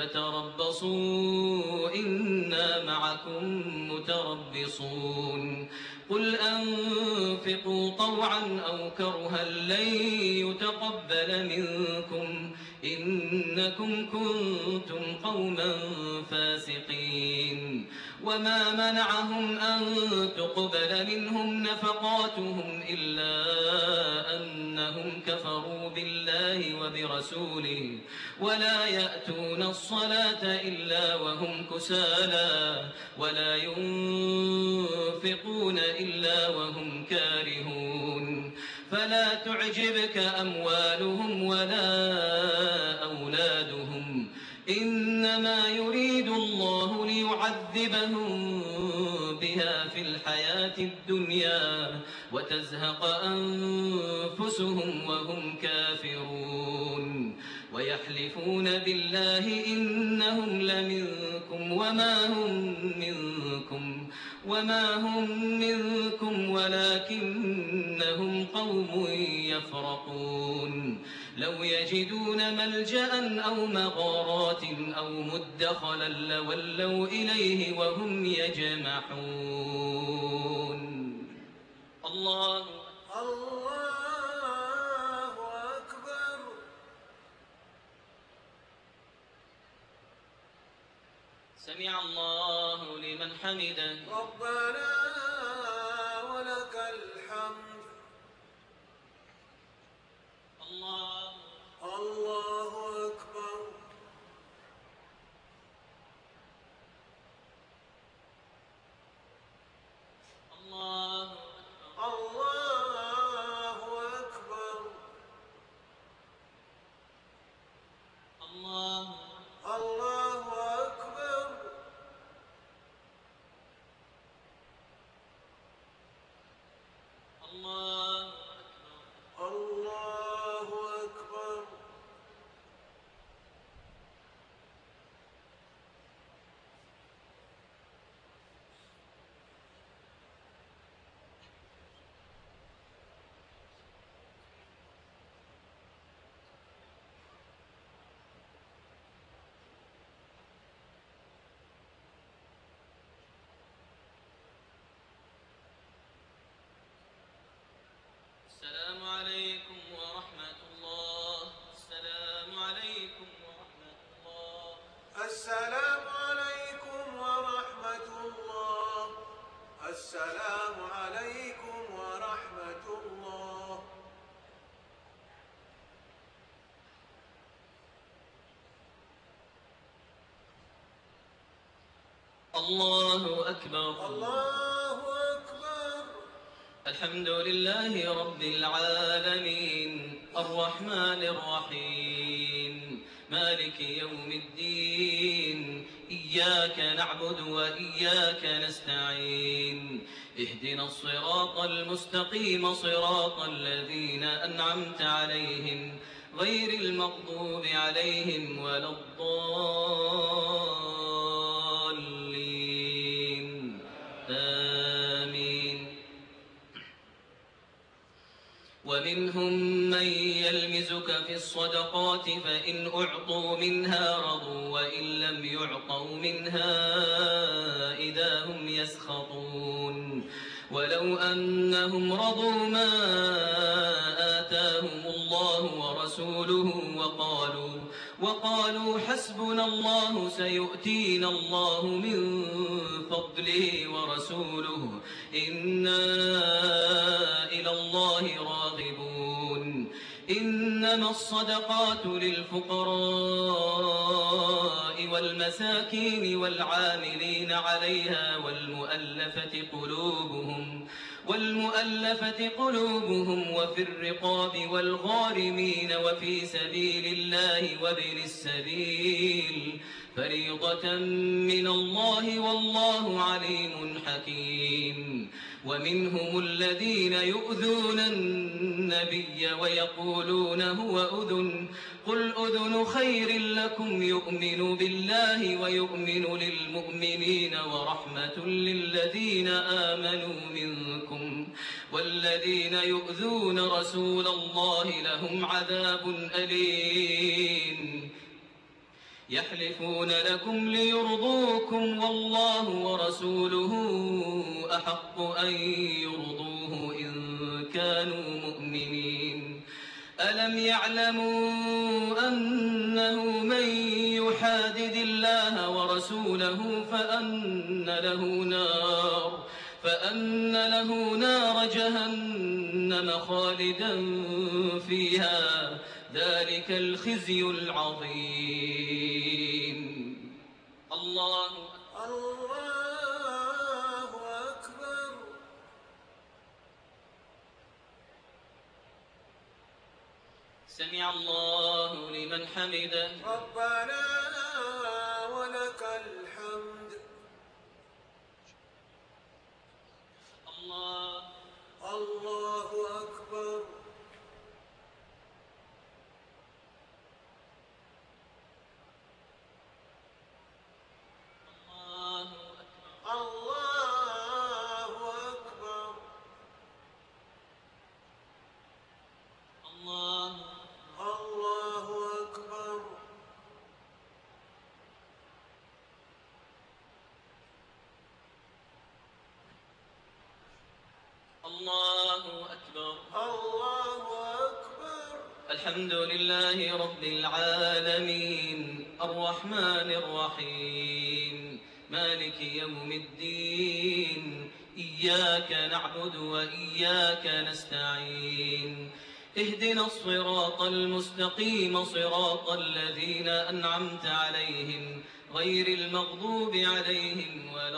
فتربصوا إنا معكم متربصون. قل أنفقوا طوعا أو كرها لن يتقبل منكم إنكم كنتم قوما فاسقين. وما منعهم أن تقبل منهم نفقاتهم إلا أنهم كفروا بالله وبرسوله ولا يأتون الصلاة إلا وهم كسالى ولا ينفقون إلا وهم كارهون. فلا تعجبك أموالهم ولا أولادهم إنما يريد الله ليعذبهم بها في الحياة الدنيا وتزهق أنفسهم وهم كافرون. ويحلفون بالله إنهم لمنكم وما هم منكم وما هم منكم ولكنهم قوم يفرقون. لو يجدون ملجأ أو مغارات أو مدخلا لولوا إليه وهم يجمحون. الله الله أكبر. سمع الله لمن حمده. ربنا ولك الحمد. الله الله أكبر. الله الله أكبر. الله الله أكبر. الله الله أكبر. السلام عليكم ورحمة الله. السلام عليكم ورحمة الله. السلام عليكم ورحمة الله. السلام عليكم ورحمة الله. الله أكبر. الله أكبر. الحمد لله رب العالمين الرحمن الرحيم مالك يوم الدين إياك نعبد وإياك نستعين اهدنا الصراط المستقيم صراط الذين أنعمت عليهم غير المغضوب عليهم ولا الضالين آمين. ومنهم من يلمزك في الصدقات فإن أعطوا منها رضوا وإن لم يعطوا منها إذا هم يسخطون. ولو أنهم رضوا ما آتاهم الله ورسوله وقالوا وقالوا حسبنا الله سيؤتينا الله من فضله ورسوله إنا إلى الله راغبون. إنما الصدقات للفقراء والمساكين والعاملين عليها والمؤلفة قلوبهم والمؤلفة قلوبهم وفي الرقاب والغارمين وفي سبيل الله وابن السبيل فريضة من الله والله عليم حكيم. ومنهم الذين يؤذون النبي ويقولون هو أذن قل أذن خير لكم يؤمن بالله ويؤمن للمؤمنين ورحمة للذين آمنوا منكم والذين يؤذون رسول الله لهم عذاب أليم. يحلفون لكم ليرضوكم والله ورسوله أحق أن يرضوه إن كانوا مؤمنين. ألم يعلموا أنه من يحادد الله ورسوله فأن له نار فأن له نار جهنم خالدا فيها ذلك الخزي العظيم. الله الله أكبر. سمع الله لمن حمده. ربنا ولك الحمد. الله الله أكبر. الله أكبر. الله الله أكبر. الله أكبر. الله أكبر. الحمد لله رب العالمين الرحمن الرحيم مالك يوم الدين إياك نعبد وإياك نستعين اهدنا الصراط المستقيم صراط الذين أنعمت عليهم غير المغضوب عليهم ولا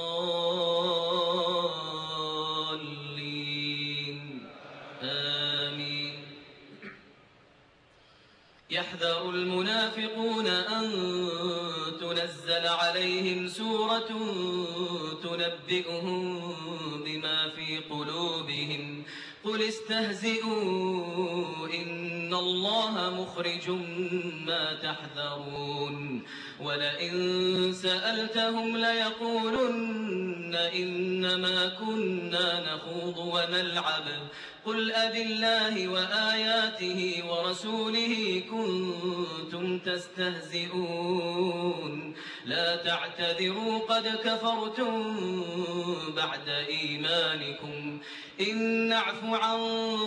الضالين آمين. يحذر المنافقون أن تنزل عليهم سورة تنبئهم بما في قلوبهم قل استهزئوا إن الله مخرج ما تحذرون ولئن سألتهم ليقولن إنما كنا نخوض ونلعب قل أبالله وآياته ورسوله كنتم تستهزئون لا تعتذروا قد كفرتم بعد إيمانكم إن نعف عن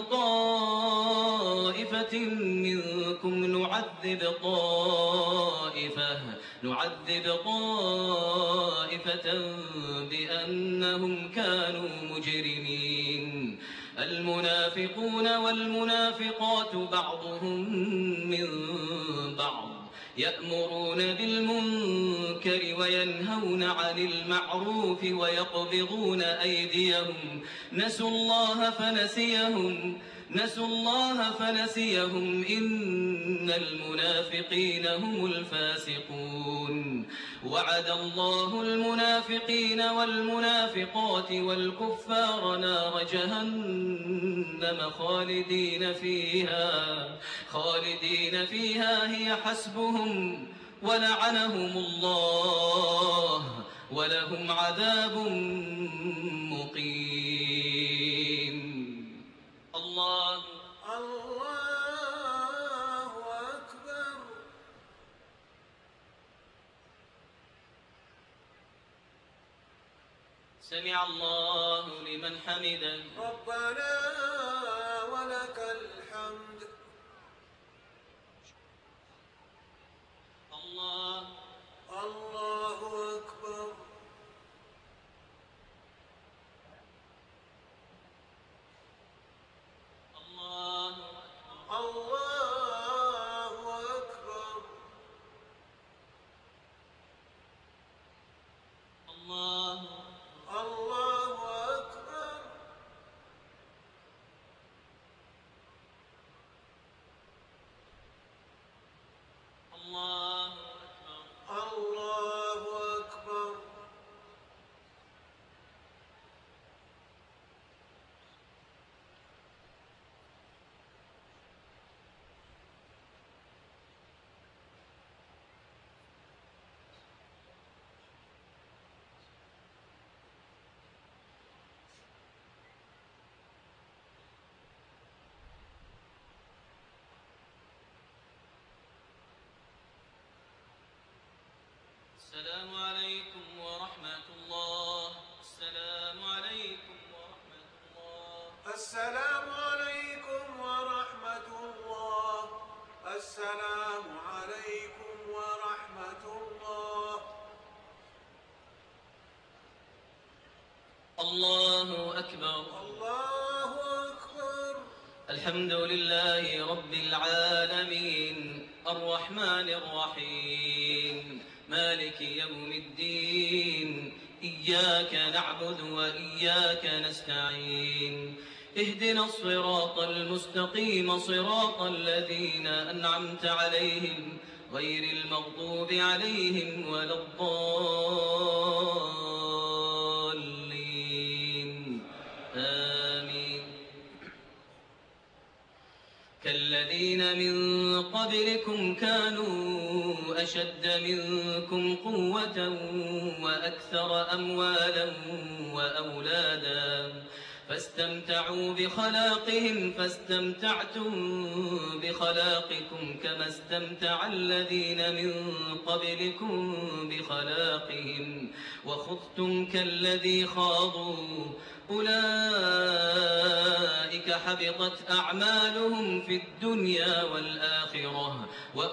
طائفة منكم نعذب طائفة نعذب طائفة بأنهم كانوا مجرمين. المنافقون والمنافقات بعضهم من بعض يأمرون بالمنكر وينهون عن المعروف ويقبضون أيديهم نسوا الله فنسيهم نسوا الله فنسيهم إن المنافقين هم الفاسقون. وعد الله المنافقين والمنافقات والكفار نار جهنم خالدين فيها خالدين فيها هي حسبهم ولعنهم الله ولهم عذاب مقيم. الله الله أكبر. سمع الله لمن حمده. ربنا ولك الحمد. الله الله أكبر. الله الله أكبر. الله أكبر. الله أكبر. الحمد لله رب العالمين الرحمن الرحيم مالك يوم الدين إياك نعبد وإياك نستعين اهدنا الصراط المستقيم صراط الذين أنعمت عليهم غير المغضوب عليهم ولا الضالين آمين. كالذين من قبلكم كانوا أشد منكم قوة وأكثر أموالا وأولادا فاستمتعوا بخلاقهم فاستمتعتم بخلاقكم كما استمتع الذين من قبلكم بخلاقهم وخضتم كالذي خاضوا أولئك حبطت أعمالهم في الدنيا والآخرة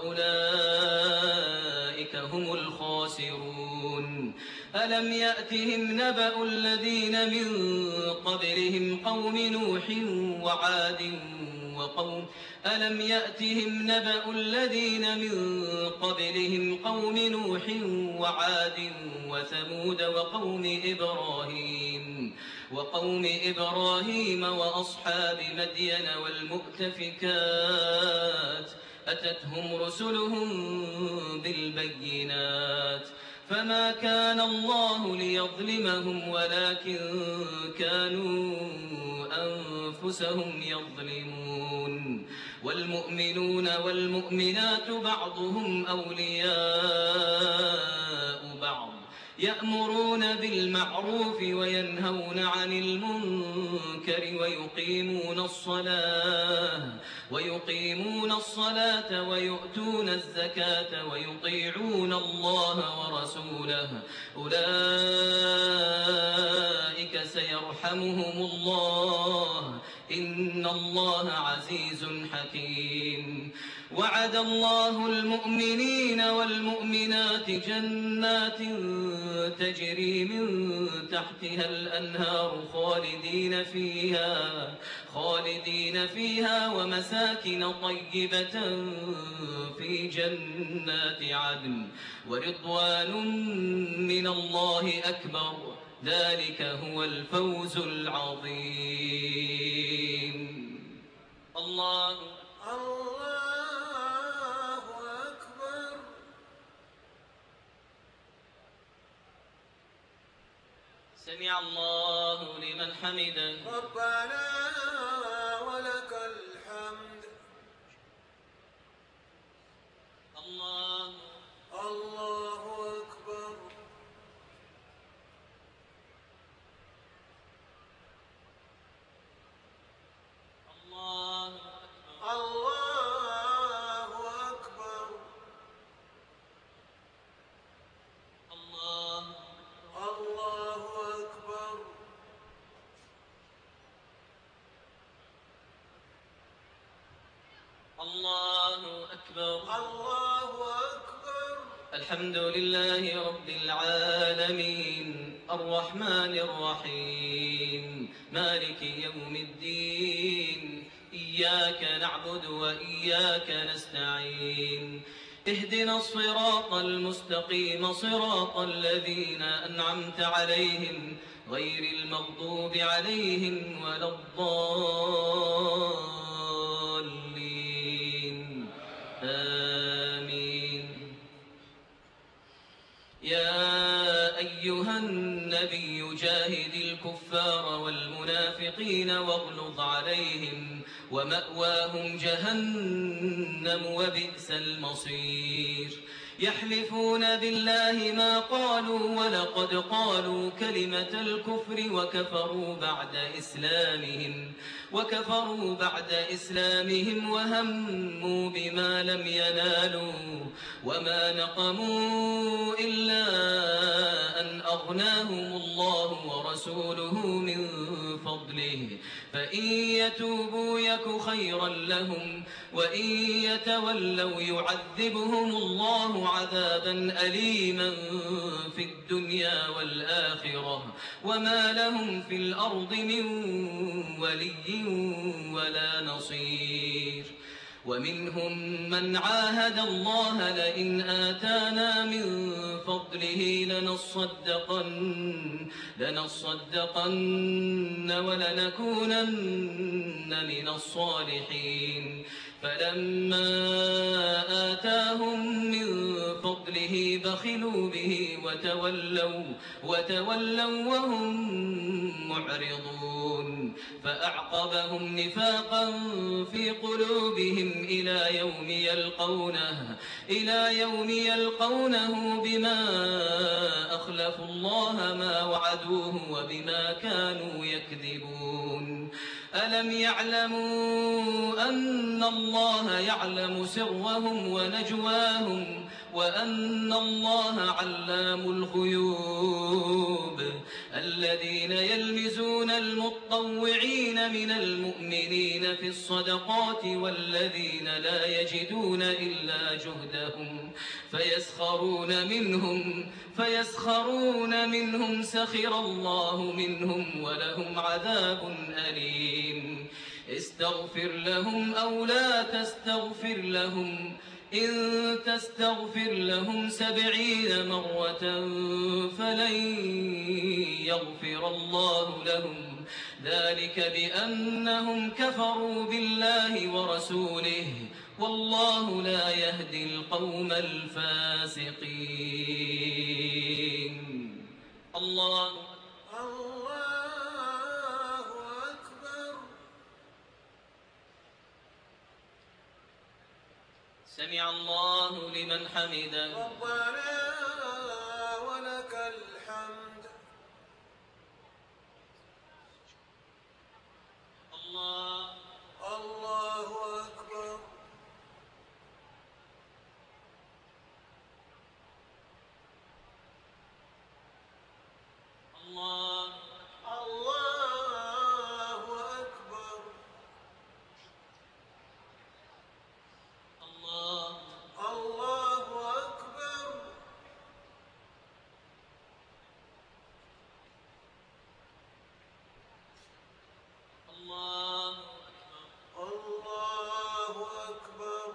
وأولئك هم الخاسرون. ألم يأتهم نبأ الذين من قبلهم قوم نوح وعاد وقوم ألم يأتهم نبأ الذين من قبلهم قوم نوح وعاد وثمود وقوم إبراهيم وقوم إبراهيم وأصحاب مدين والمؤتفكات أتتهم رسلهم بالبينات فما كان الله ليظلمهم ولكن كانوا أنفسهم يظلمون. والمؤمنون والمؤمنات بعضهم أولياء بعض يأمرون بالمعروف وينهون عن المنكر ويقيمون الصلاة ويقيمون الصلاة ويؤتون الزكاة ويطيعون الله ورسوله أولئك سيرحمهم الله إن الله عزيز حكيم. وعد الله المؤمنين والمؤمنات جنات تجري من تحتها الأنهار خالدين فيها خالدين فيها ومساكن طيبة في جنات عدن ورضوان من الله أكبر ذلك هو الفوز العظيم. الله الله أكبر. سمع الله لمن حمده. ربنا ولك الحمد. الله الله أكبر. الله الله أكبر. الله الله أكبر. الله أكبر. الله أكبر. الحمد لله رب العالمين الرحمن الرحيم مالك يوم الدين إياك نعبد وإياك نستعين اهدنا الصراط المستقيم صراط الذين أنعمت عليهم غير المغضوب عليهم ولا الضالين آمين. يا أيها النبي جاهد الكفار والمنافقين واغلظ عليهم ومأواهم جهنم وبئس المصير. يحلفون بالله ما قالوا ولقد قالوا كلمة الكفر وكفروا بعد إسلامهم وكفروا بعد إسلامهم وهموا بما لم ينالوا وما نقموا إلا أن أغناهم الله ورسوله من فضله فإن يتوبوا يك خيرا لهم وإن يتولوا يعذبهم الله عذابا أليما في الدنيا والآخرة وما لهم في الأرض من ولي ولا نصير. ومنهم من عاهد الله لئن آتانا من فضله لنصدقن, لنصدقن ولنكونن من الصالحين فلما آتاهم من فضله بخلوا به وتولوا, وتولوا وهم معرضون فأعقبهم نفاقا في قلوبهم إلى يوم يلقونه, إلى يوم يلقونه بما أخلفوا الله ما وعدوه وبما كانوا يكذبون. ألم يعلموا أن الله يعلم سرهم ونجواهم وأن الله علام الغيوب. الذين يلمزون المطوعين من المؤمنين في الصدقات والذين لا يجدون إلا جهدهم فيسخرون منهم, فيسخرون منهم سخر الله منهم ولهم عذاب أليم. استغفر لهم أو لا تستغفر لهم إن تستغفر لهم سبعين مرة فلن يغفر الله لهم ذلك بأنهم كفروا بالله ورسوله والله لا يهدي القوم الفاسقين. الله الله أكبر. سمع الله لمن حمده. ربنا ولك الحمد. الله الله أكبر. الله الله أكبر. الله الله أكبر. الله الله أكبر.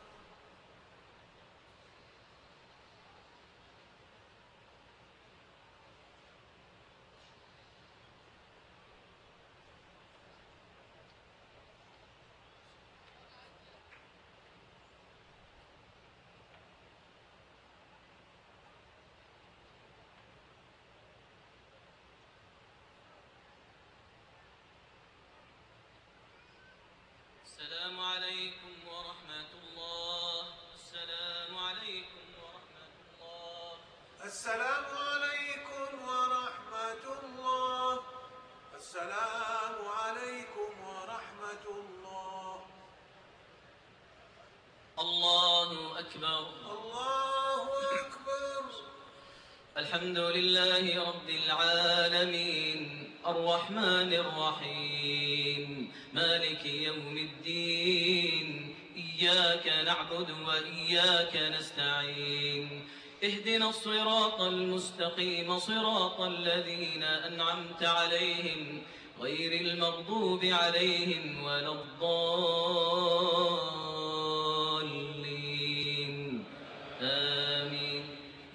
السلام عليكم ورحمة الله. السلام عليكم ورحمة الله. السلام عليكم ورحمة الله. السلام عليكم ورحمة الله. الله أكبر. الله أكبر. الحمد لله رب العالمين الرحمن الرحيم مالك يوم الدين إياك نعبد وإياك نستعين اهدنا الصراط المستقيم صراط الذين أنعمت عليهم غير المغضوب عليهم ولا الضالين آمين.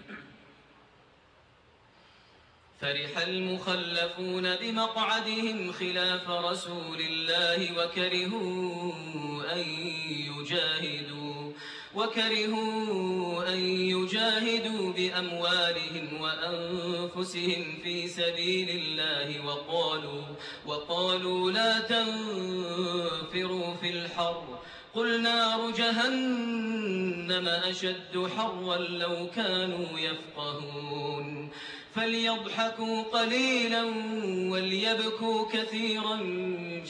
فرح المخلفون بمقعدهم خلاف رسول الله وكرهوا أن يجاهدوا وكرهوا أن يجاهدوا بأموالهم وأنفسهم في سبيل الله وقالوا وقالوا لا تنفروا في الحر قل نار جهنم أشد حرا لو كانوا يفقهون فليضحكوا قليلا وليبكوا كثيرا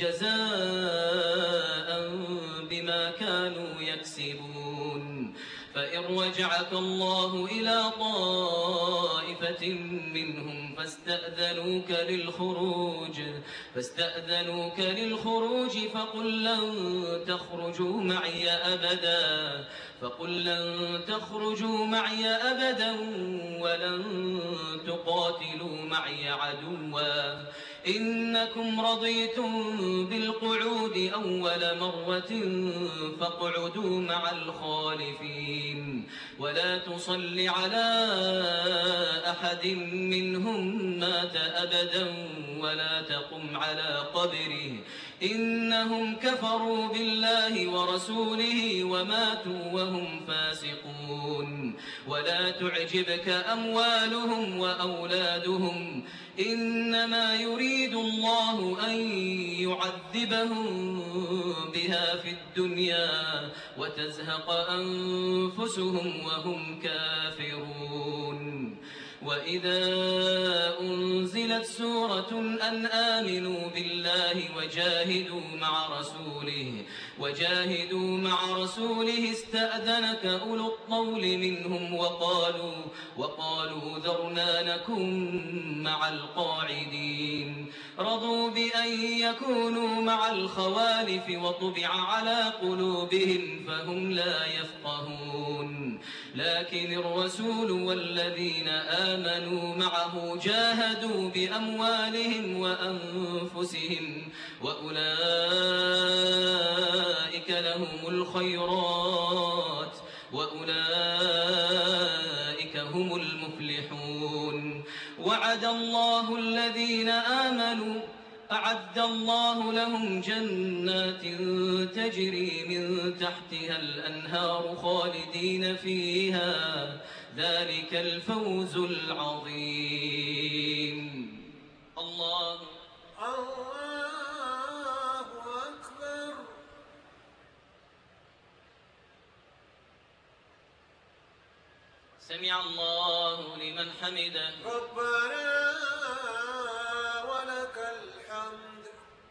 جزاء بما كانوا يكسبون فإن رجعك الله إلى طائفة منهم فاستأذنوك للخروج فاستأذنوك للخروج فقل لن تخرجوا معي أبدا فقل لن تخرجوا معي أبدا ولن تقاتلوا معي عدوا إنكم رضيتم بالقعود أول مرة فاقعدوا مع الخالفين ولا تصل على أحد منهم مات أبدا ولا تقم على قبره إنهم كفروا بالله ورسوله وماتوا وهم فاسقون ولا تعجبك أموالهم وأولادهم إنما يريد الله أن يعذبهم بها في الدنيا وتزهق أنفسهم وهم كافرون وإذا أنزلت سورة أن آمنوا بالله وجاهدوا مع رسوله وجاهدوا مع رسوله استأذنك أولو الطول منهم وقالوا وقالوا ذرنا نكن مع القاعدين رضوا بأن يكونوا مع الخوالف وطبع على قلوبهم فهم لا يفقهون لكن الرسول والذين آمنوا معه جاهدوا بأموالهم وأنفسهم وأولئك لهم الخيرات وأولئك هم المفلحون وعد الله الذين آمنوا أعد الله لهم جنات تجري من تحتها الأنهار خالدين فيها ذلك الفوز العظيم الله الله أكبر سمع الله لمن حمده ربنا ولك الحمد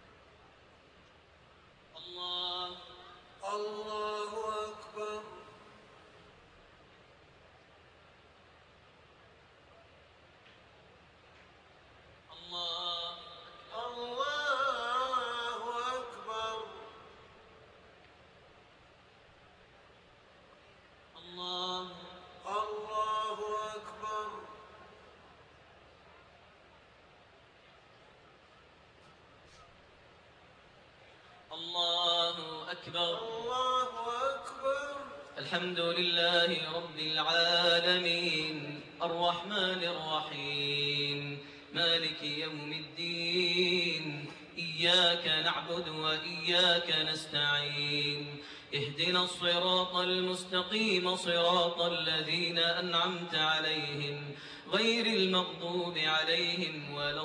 الله الله أكبر الله الله أكبر الله الله أكبر الله أكبر الله أكبر الحمد لله رب العالمين الرحمن الرحيم مالك يوم الدين إياك نعبد وإياك نستعين اهدنا الصراط المستقيم صراط الذين أنعمت عليهم غير المغضوب عليهم ولا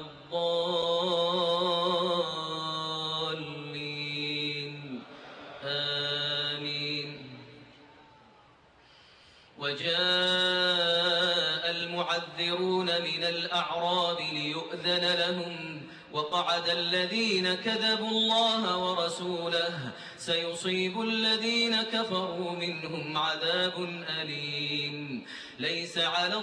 الضالين آمين وجاء المعذرون من الأعراب ليؤذن لهم وقعد الذين كذبوا الله ورسوله سيصيب الذين كفروا منهم عذاب أليم ليس على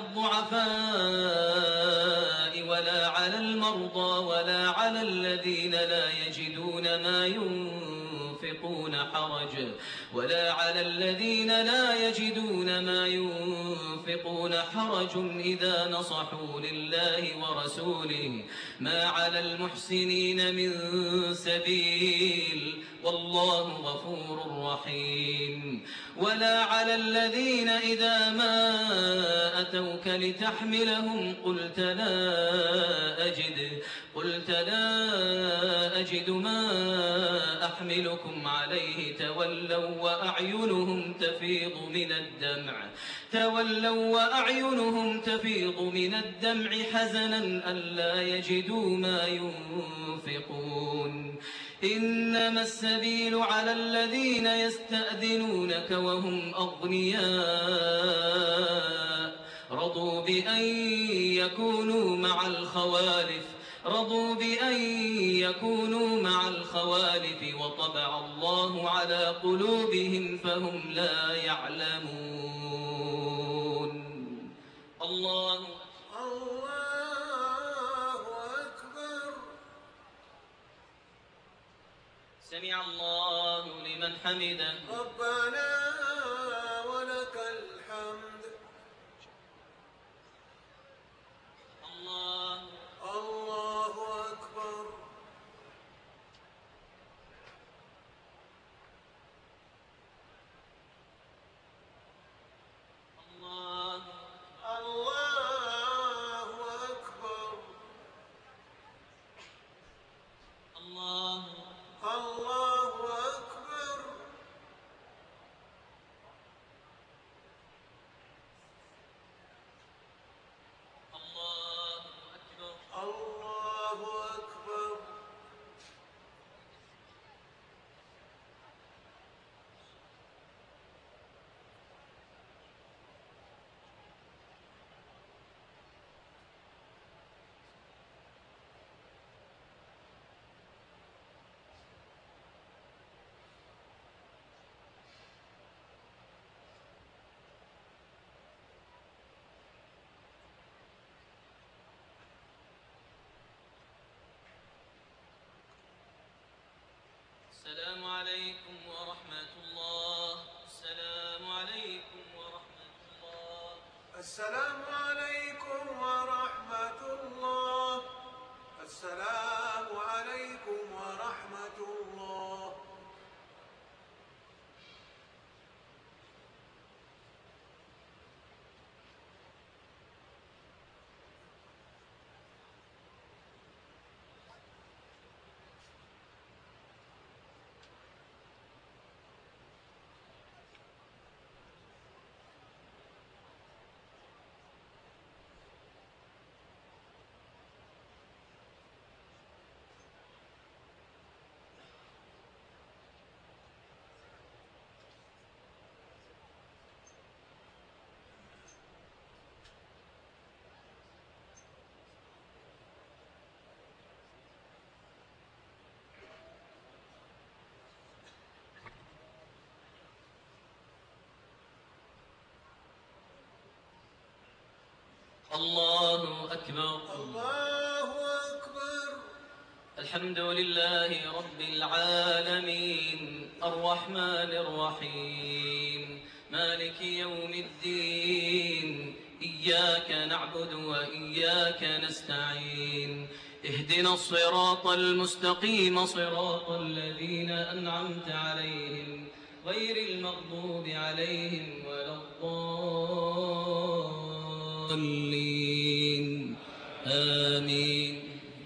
الضعفاء ولا على المرضى ولا على الذين لا يجدون ما ينفقون حرج ولا على الذين لا يجدون ما ينفقون حرج إذا نصحوا لله ورسوله ما على المحسنين من سبيل والله غفور رحيم ولا على الذين إذا ما أتوك لتحملهم قلت لا أجد قلت لا أجد ما أحملكم عليه تولوا وأعينهم تفيض من الدمع تولوا وأعينهم تفيض من الدمع حزنا ألا يجدوا ما ينفقون إنما السبيل على الذين يستأذنونك وهم أغنياء رضوا بأن يكونوا مع الخوالف رضوا بأن يكونوا مع الخوالف وطبع الله على قلوبهم فهم لا يعلمون الله الله أكبر. سمع الله لمن حمده. ربنا ولك الحمد. الله الله أكبر. الله الله أكبر. الله الله أكبر. الله أكبر. الله أكبر. السلام عليكم ورحمة الله. السلام عليكم ورحمة الله. السلام عليكم ورحمة الله. السلام عليكم ورحمة الله. الله أكبر. الله أكبر. الحمد لله رب العالمين الرحمن الرحيم مالك يوم الدين إياك نعبد وإياك نستعين اهدنا الصراط المستقيم صراط الذين أنعمت عليهم غير المغضوب عليهم ولا الضالين آمين.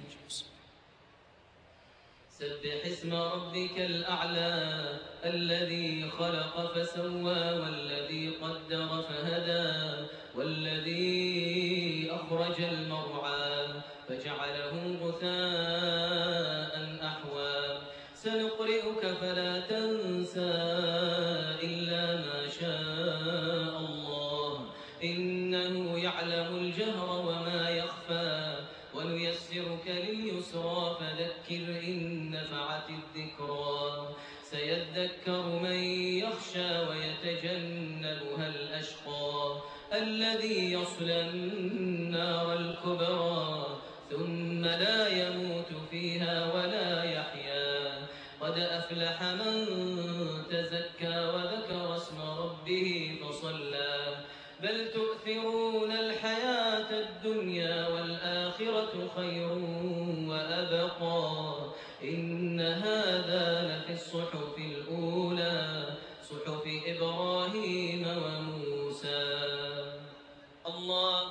سبح اسم ربك الأعلى الذي خلق فسوى والذي قدر فهدى والذي أخرج المرعى فجعله غثاء أحوى سنقرئك فلا تنسى إلا ما شاء الله إنه يعلم الجهر وما يخفى ونيسرك لليسرى فذكر إن نفعت الذكرى سيذكر من يخشى ويتجنبها الأشقى الذي يصلى النار الكبرى ثم لا يموت فيها ولا يحيا قد أفلح من تزكى وذكر اسم ربه فصلى بل تؤثرون الحياة الدنيا والآخرة خير وأبقى إن هذا لفي الصحف الأولى صحف إبراهيم وموسى. الله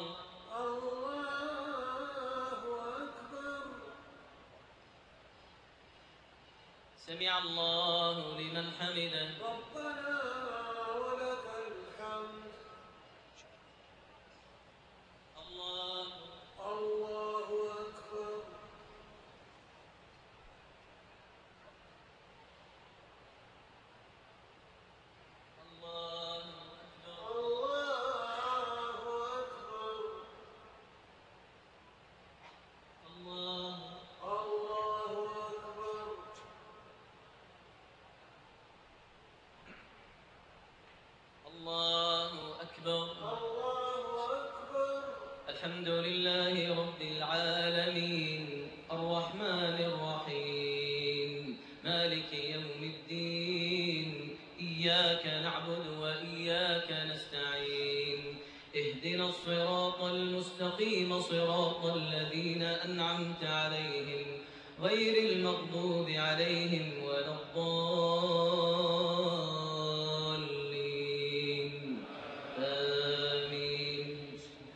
الله أكبر. سمع الله لمن حمده. ربنا ولك الحمد. الله الله أكبر. الله أكبر. الله أكبر. الله الله أكبر. الرحمن الرحيم مالك يوم الدين إياك نعبد وإياك نستعين اهدنا الصراط المستقيم صراط الذين أنعمت عليهم غير المغضوب عليهم ولا الضالين آمين.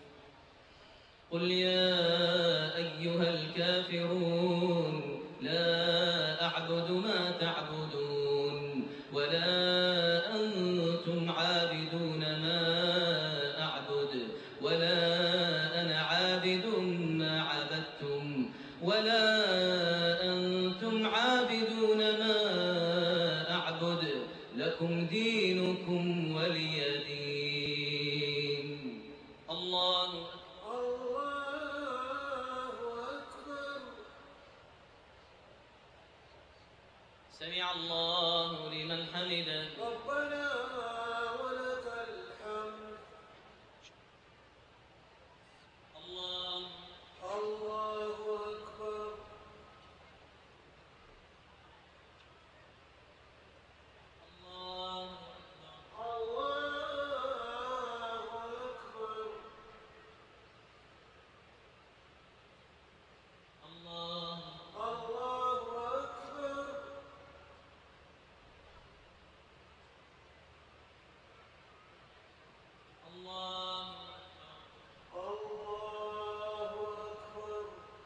قل يا أيها الكافرون لا أعبد ما تعبدون ولا أنتم عابدون ما أعبد ولا أنا عابد ما عبدتم ولا أنتم عابدون ما أعبد لكم دينكم ولي دين. الله الله أكبر. سمع الله لمن حمده. ربنا ولك الحمد. الله الله أكبر. الله الله أكبر. الله الله أكبر. الله الله أكبر.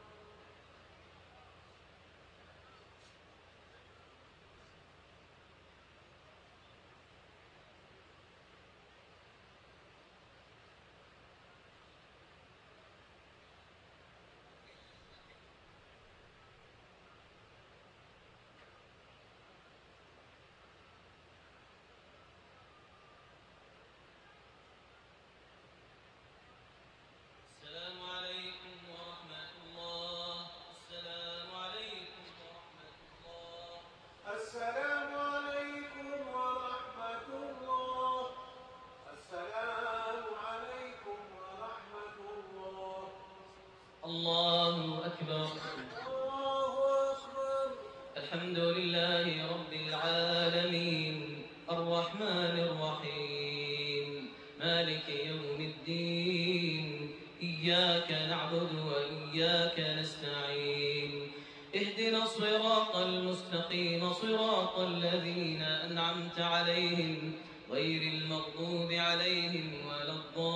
السلام عليكم ورحمة الله. السلام عليكم ورحمة الله. السلام عليكم ورحمة الله. السلام عليكم ورحمة الله. الله أكبر. الله أكبر. الحمد لله رب العالمين الرحمن الرحيم مالك يوم الدين إياك نعبد وإياك نستعين اهدنا الصراط المستقيم صراط الذين أنعمت عليهم غير المغضوب عليهم ولا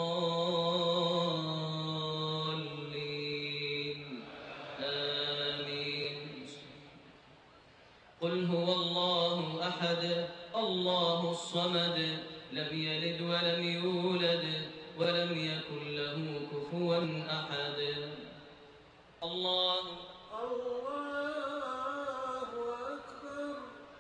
الضالين آمين. قل هو الله أحد الله الصمد لم يلد ولم يولد ولم يكن له كفوا أحد. الله الله أكبر.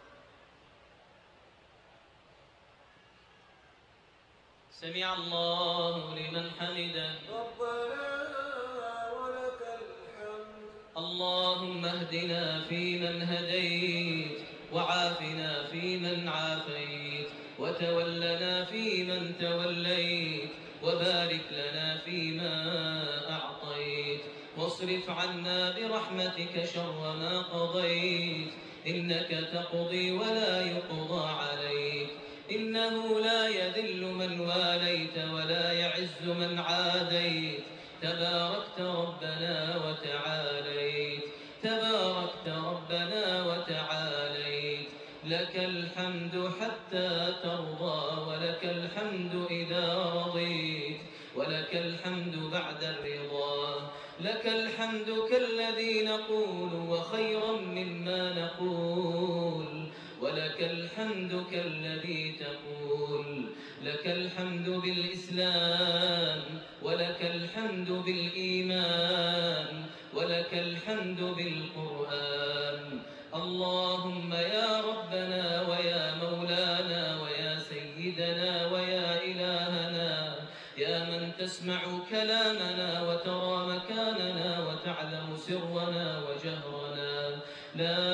سمع الله لمن حمده. ربنا ولك الحمد. اللهم اهدنا فيمن هديت وعافنا فيمن عافيت وتولنا فيمن توليت وبارك لنا فيما أعطيت واصرف عنا برحمتك شر ما قضيت إنك تقضي ولا يقضى عليك إنه لا يذل من واليت ولا يعز من عاديت تباركت ربنا وتعاليت تباركت ربنا وتعاليت لك الحمد حتى ترضى ولك الحمد إذا رضيت ولك الحمد بعد الرضا لك الحمد كالذي نقول وخيرا مما نقول ولك الحمد كالذي تقول لك الحمد بالإسلام ولك الحمد بالإيمان ولك الحمد بالقرآن. اللهم يا ربنا ويا مولانا ويا سيدنا ويا إلهنا يا من تسمع كلامنا وترى مكاننا وتعلم سرنا وجهرنا لا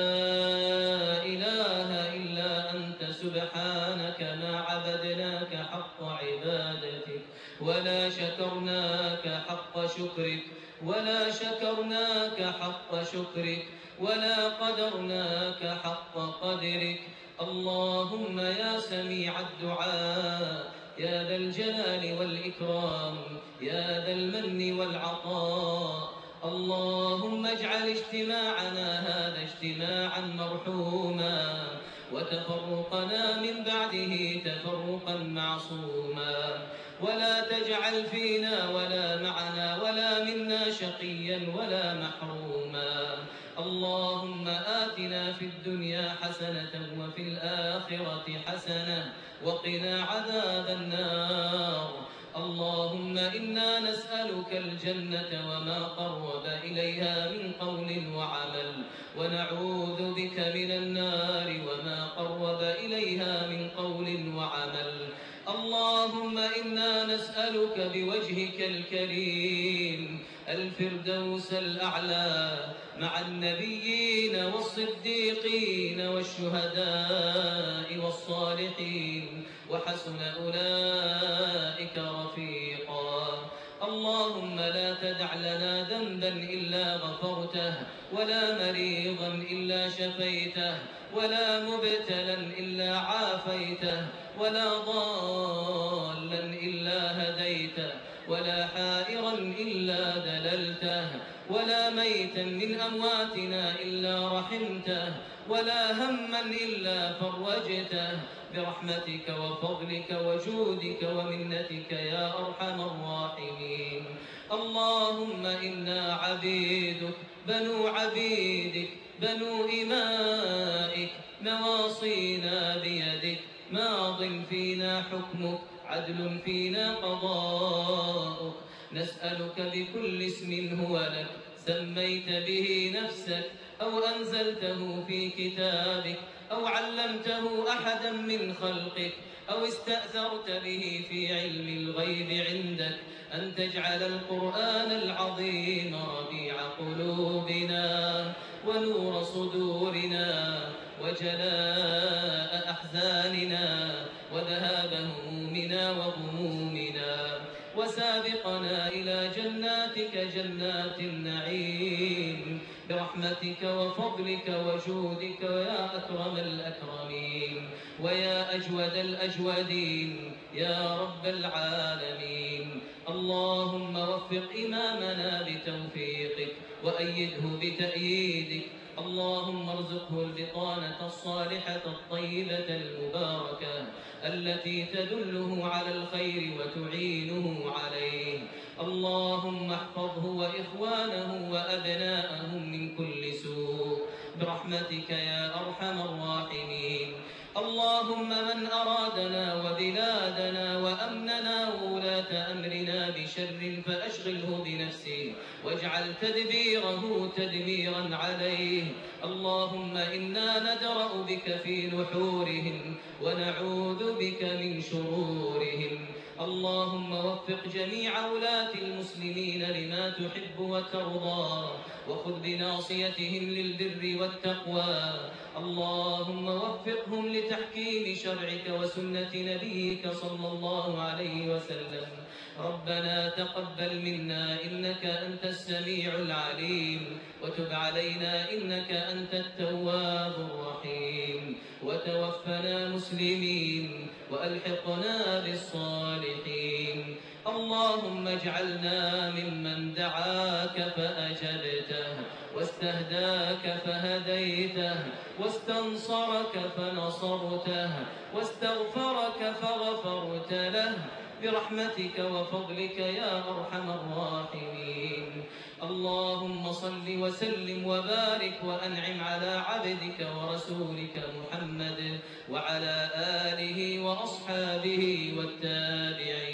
إله إلا أنت سبحانك ما عبدناك حق عبادتك ولا شكرناك حق شكرك ولا شكرناك حق شكرك ولا قدرناك حق قدرك. اللهم يا سميع الدعاء يا ذا الجلال والإكرام يا ذا المن والعطاء، اللهم اجعل اجتماعنا هذا اجتماعا مرحوما، وتفرقنا من بعده تفرقا معصوما، ولا تجعل فينا ولا معنا ولا منا شقيا ولا محروما. اللهم آتنا في الدنيا حسنة وفي الآخرة حسنة وقنا عذاب النار. اللهم إنا نسألك الجنة وما قرب إليها من قول وعمل، ونعوذ بك من النار وما قرب إليها من قول وعمل. اللهم إنا نسألك بوجهك الكريم الفردوس الأعلى مع النبيين والصديقين والشهداء والصالحين وحسن أولئك رفيقا. اللهم لا تدع لنا ذنبا إلا غفرته، ولا مريضا إلا شفيته، ولا مبتلا إلا عافيته، ولا ضالا إلا هديته، ولا حائرا إلا دللته، ولا ميتا من أمواتنا إلا رحمته، ولا هما إلا فرجته، برحمتك وفضلك وجودك ومنتك يا أرحم الراحمين. اللهم إنا عبيدك بنو عبيدك بنو إمائك، نواصينا بيدك، ماض فينا حكمك، عدل فينا قضاؤك. نسألك بكل اسم هو لك سميت به نفسك أو أنزلته في كتابك أو علمته أحدا من خلقك أو استأثرت به في علم الغيب عندك، أن تجعل القرآن العظيم ربيع قلوبنا ونور صدورنا وجلاء أحزاننا وذهاب همومنا وغمومنا، وسابقنا إلى جناتك جنات النعيم، برحمتك وفضلك وجودك ويا أكرم الأكرمين ويا أجود الأجودين يا رب العالمين. اللهم وفق إمامنا بتوفيقك وأيده بتأييدك. اللهم ارزقه البطانة الصالحة الطيبة المباركة التي تدله على الخير وتعينه عليه. اللهم احفظه وإخوانه وأبناءهم من كل سوء برحمتك يا أرحم الراحمين. اللهم من أرادنا وبلادنا وأمننا وولاة أمرنا بشر فأشغله بنفسه واجعل تدبيره تدميرا عليه. اللهم إنا ندرأ بك في نحورهم ونعوذ بك من شرورهم. اللهم وفق جميع ولاة المسلمين لما تحب وترضى، وخذ بناصيتهم للبر والتقوى. اللهم وفقهم لتحكيم شرعك وسنة نبيك صلى الله عليه وسلم. ربنا تقبل منا إنك أنت السميع العليم، وتب علينا إنك أنت التواب الرحيم، وتوفنا مسلمين وألحقنا بالصالحين. اللهم اجعلنا ممن دعاك فأجبته، واستهداك فهديته، واستنصرك فنصرته، واستغفرك فغفرت له، برحمتك وفضلك يا أرحم الراحمين. اللهم صل وسلم وبارك وأنعم على عبدك ورسولك محمد وعلى آله وأصحابه والتابعين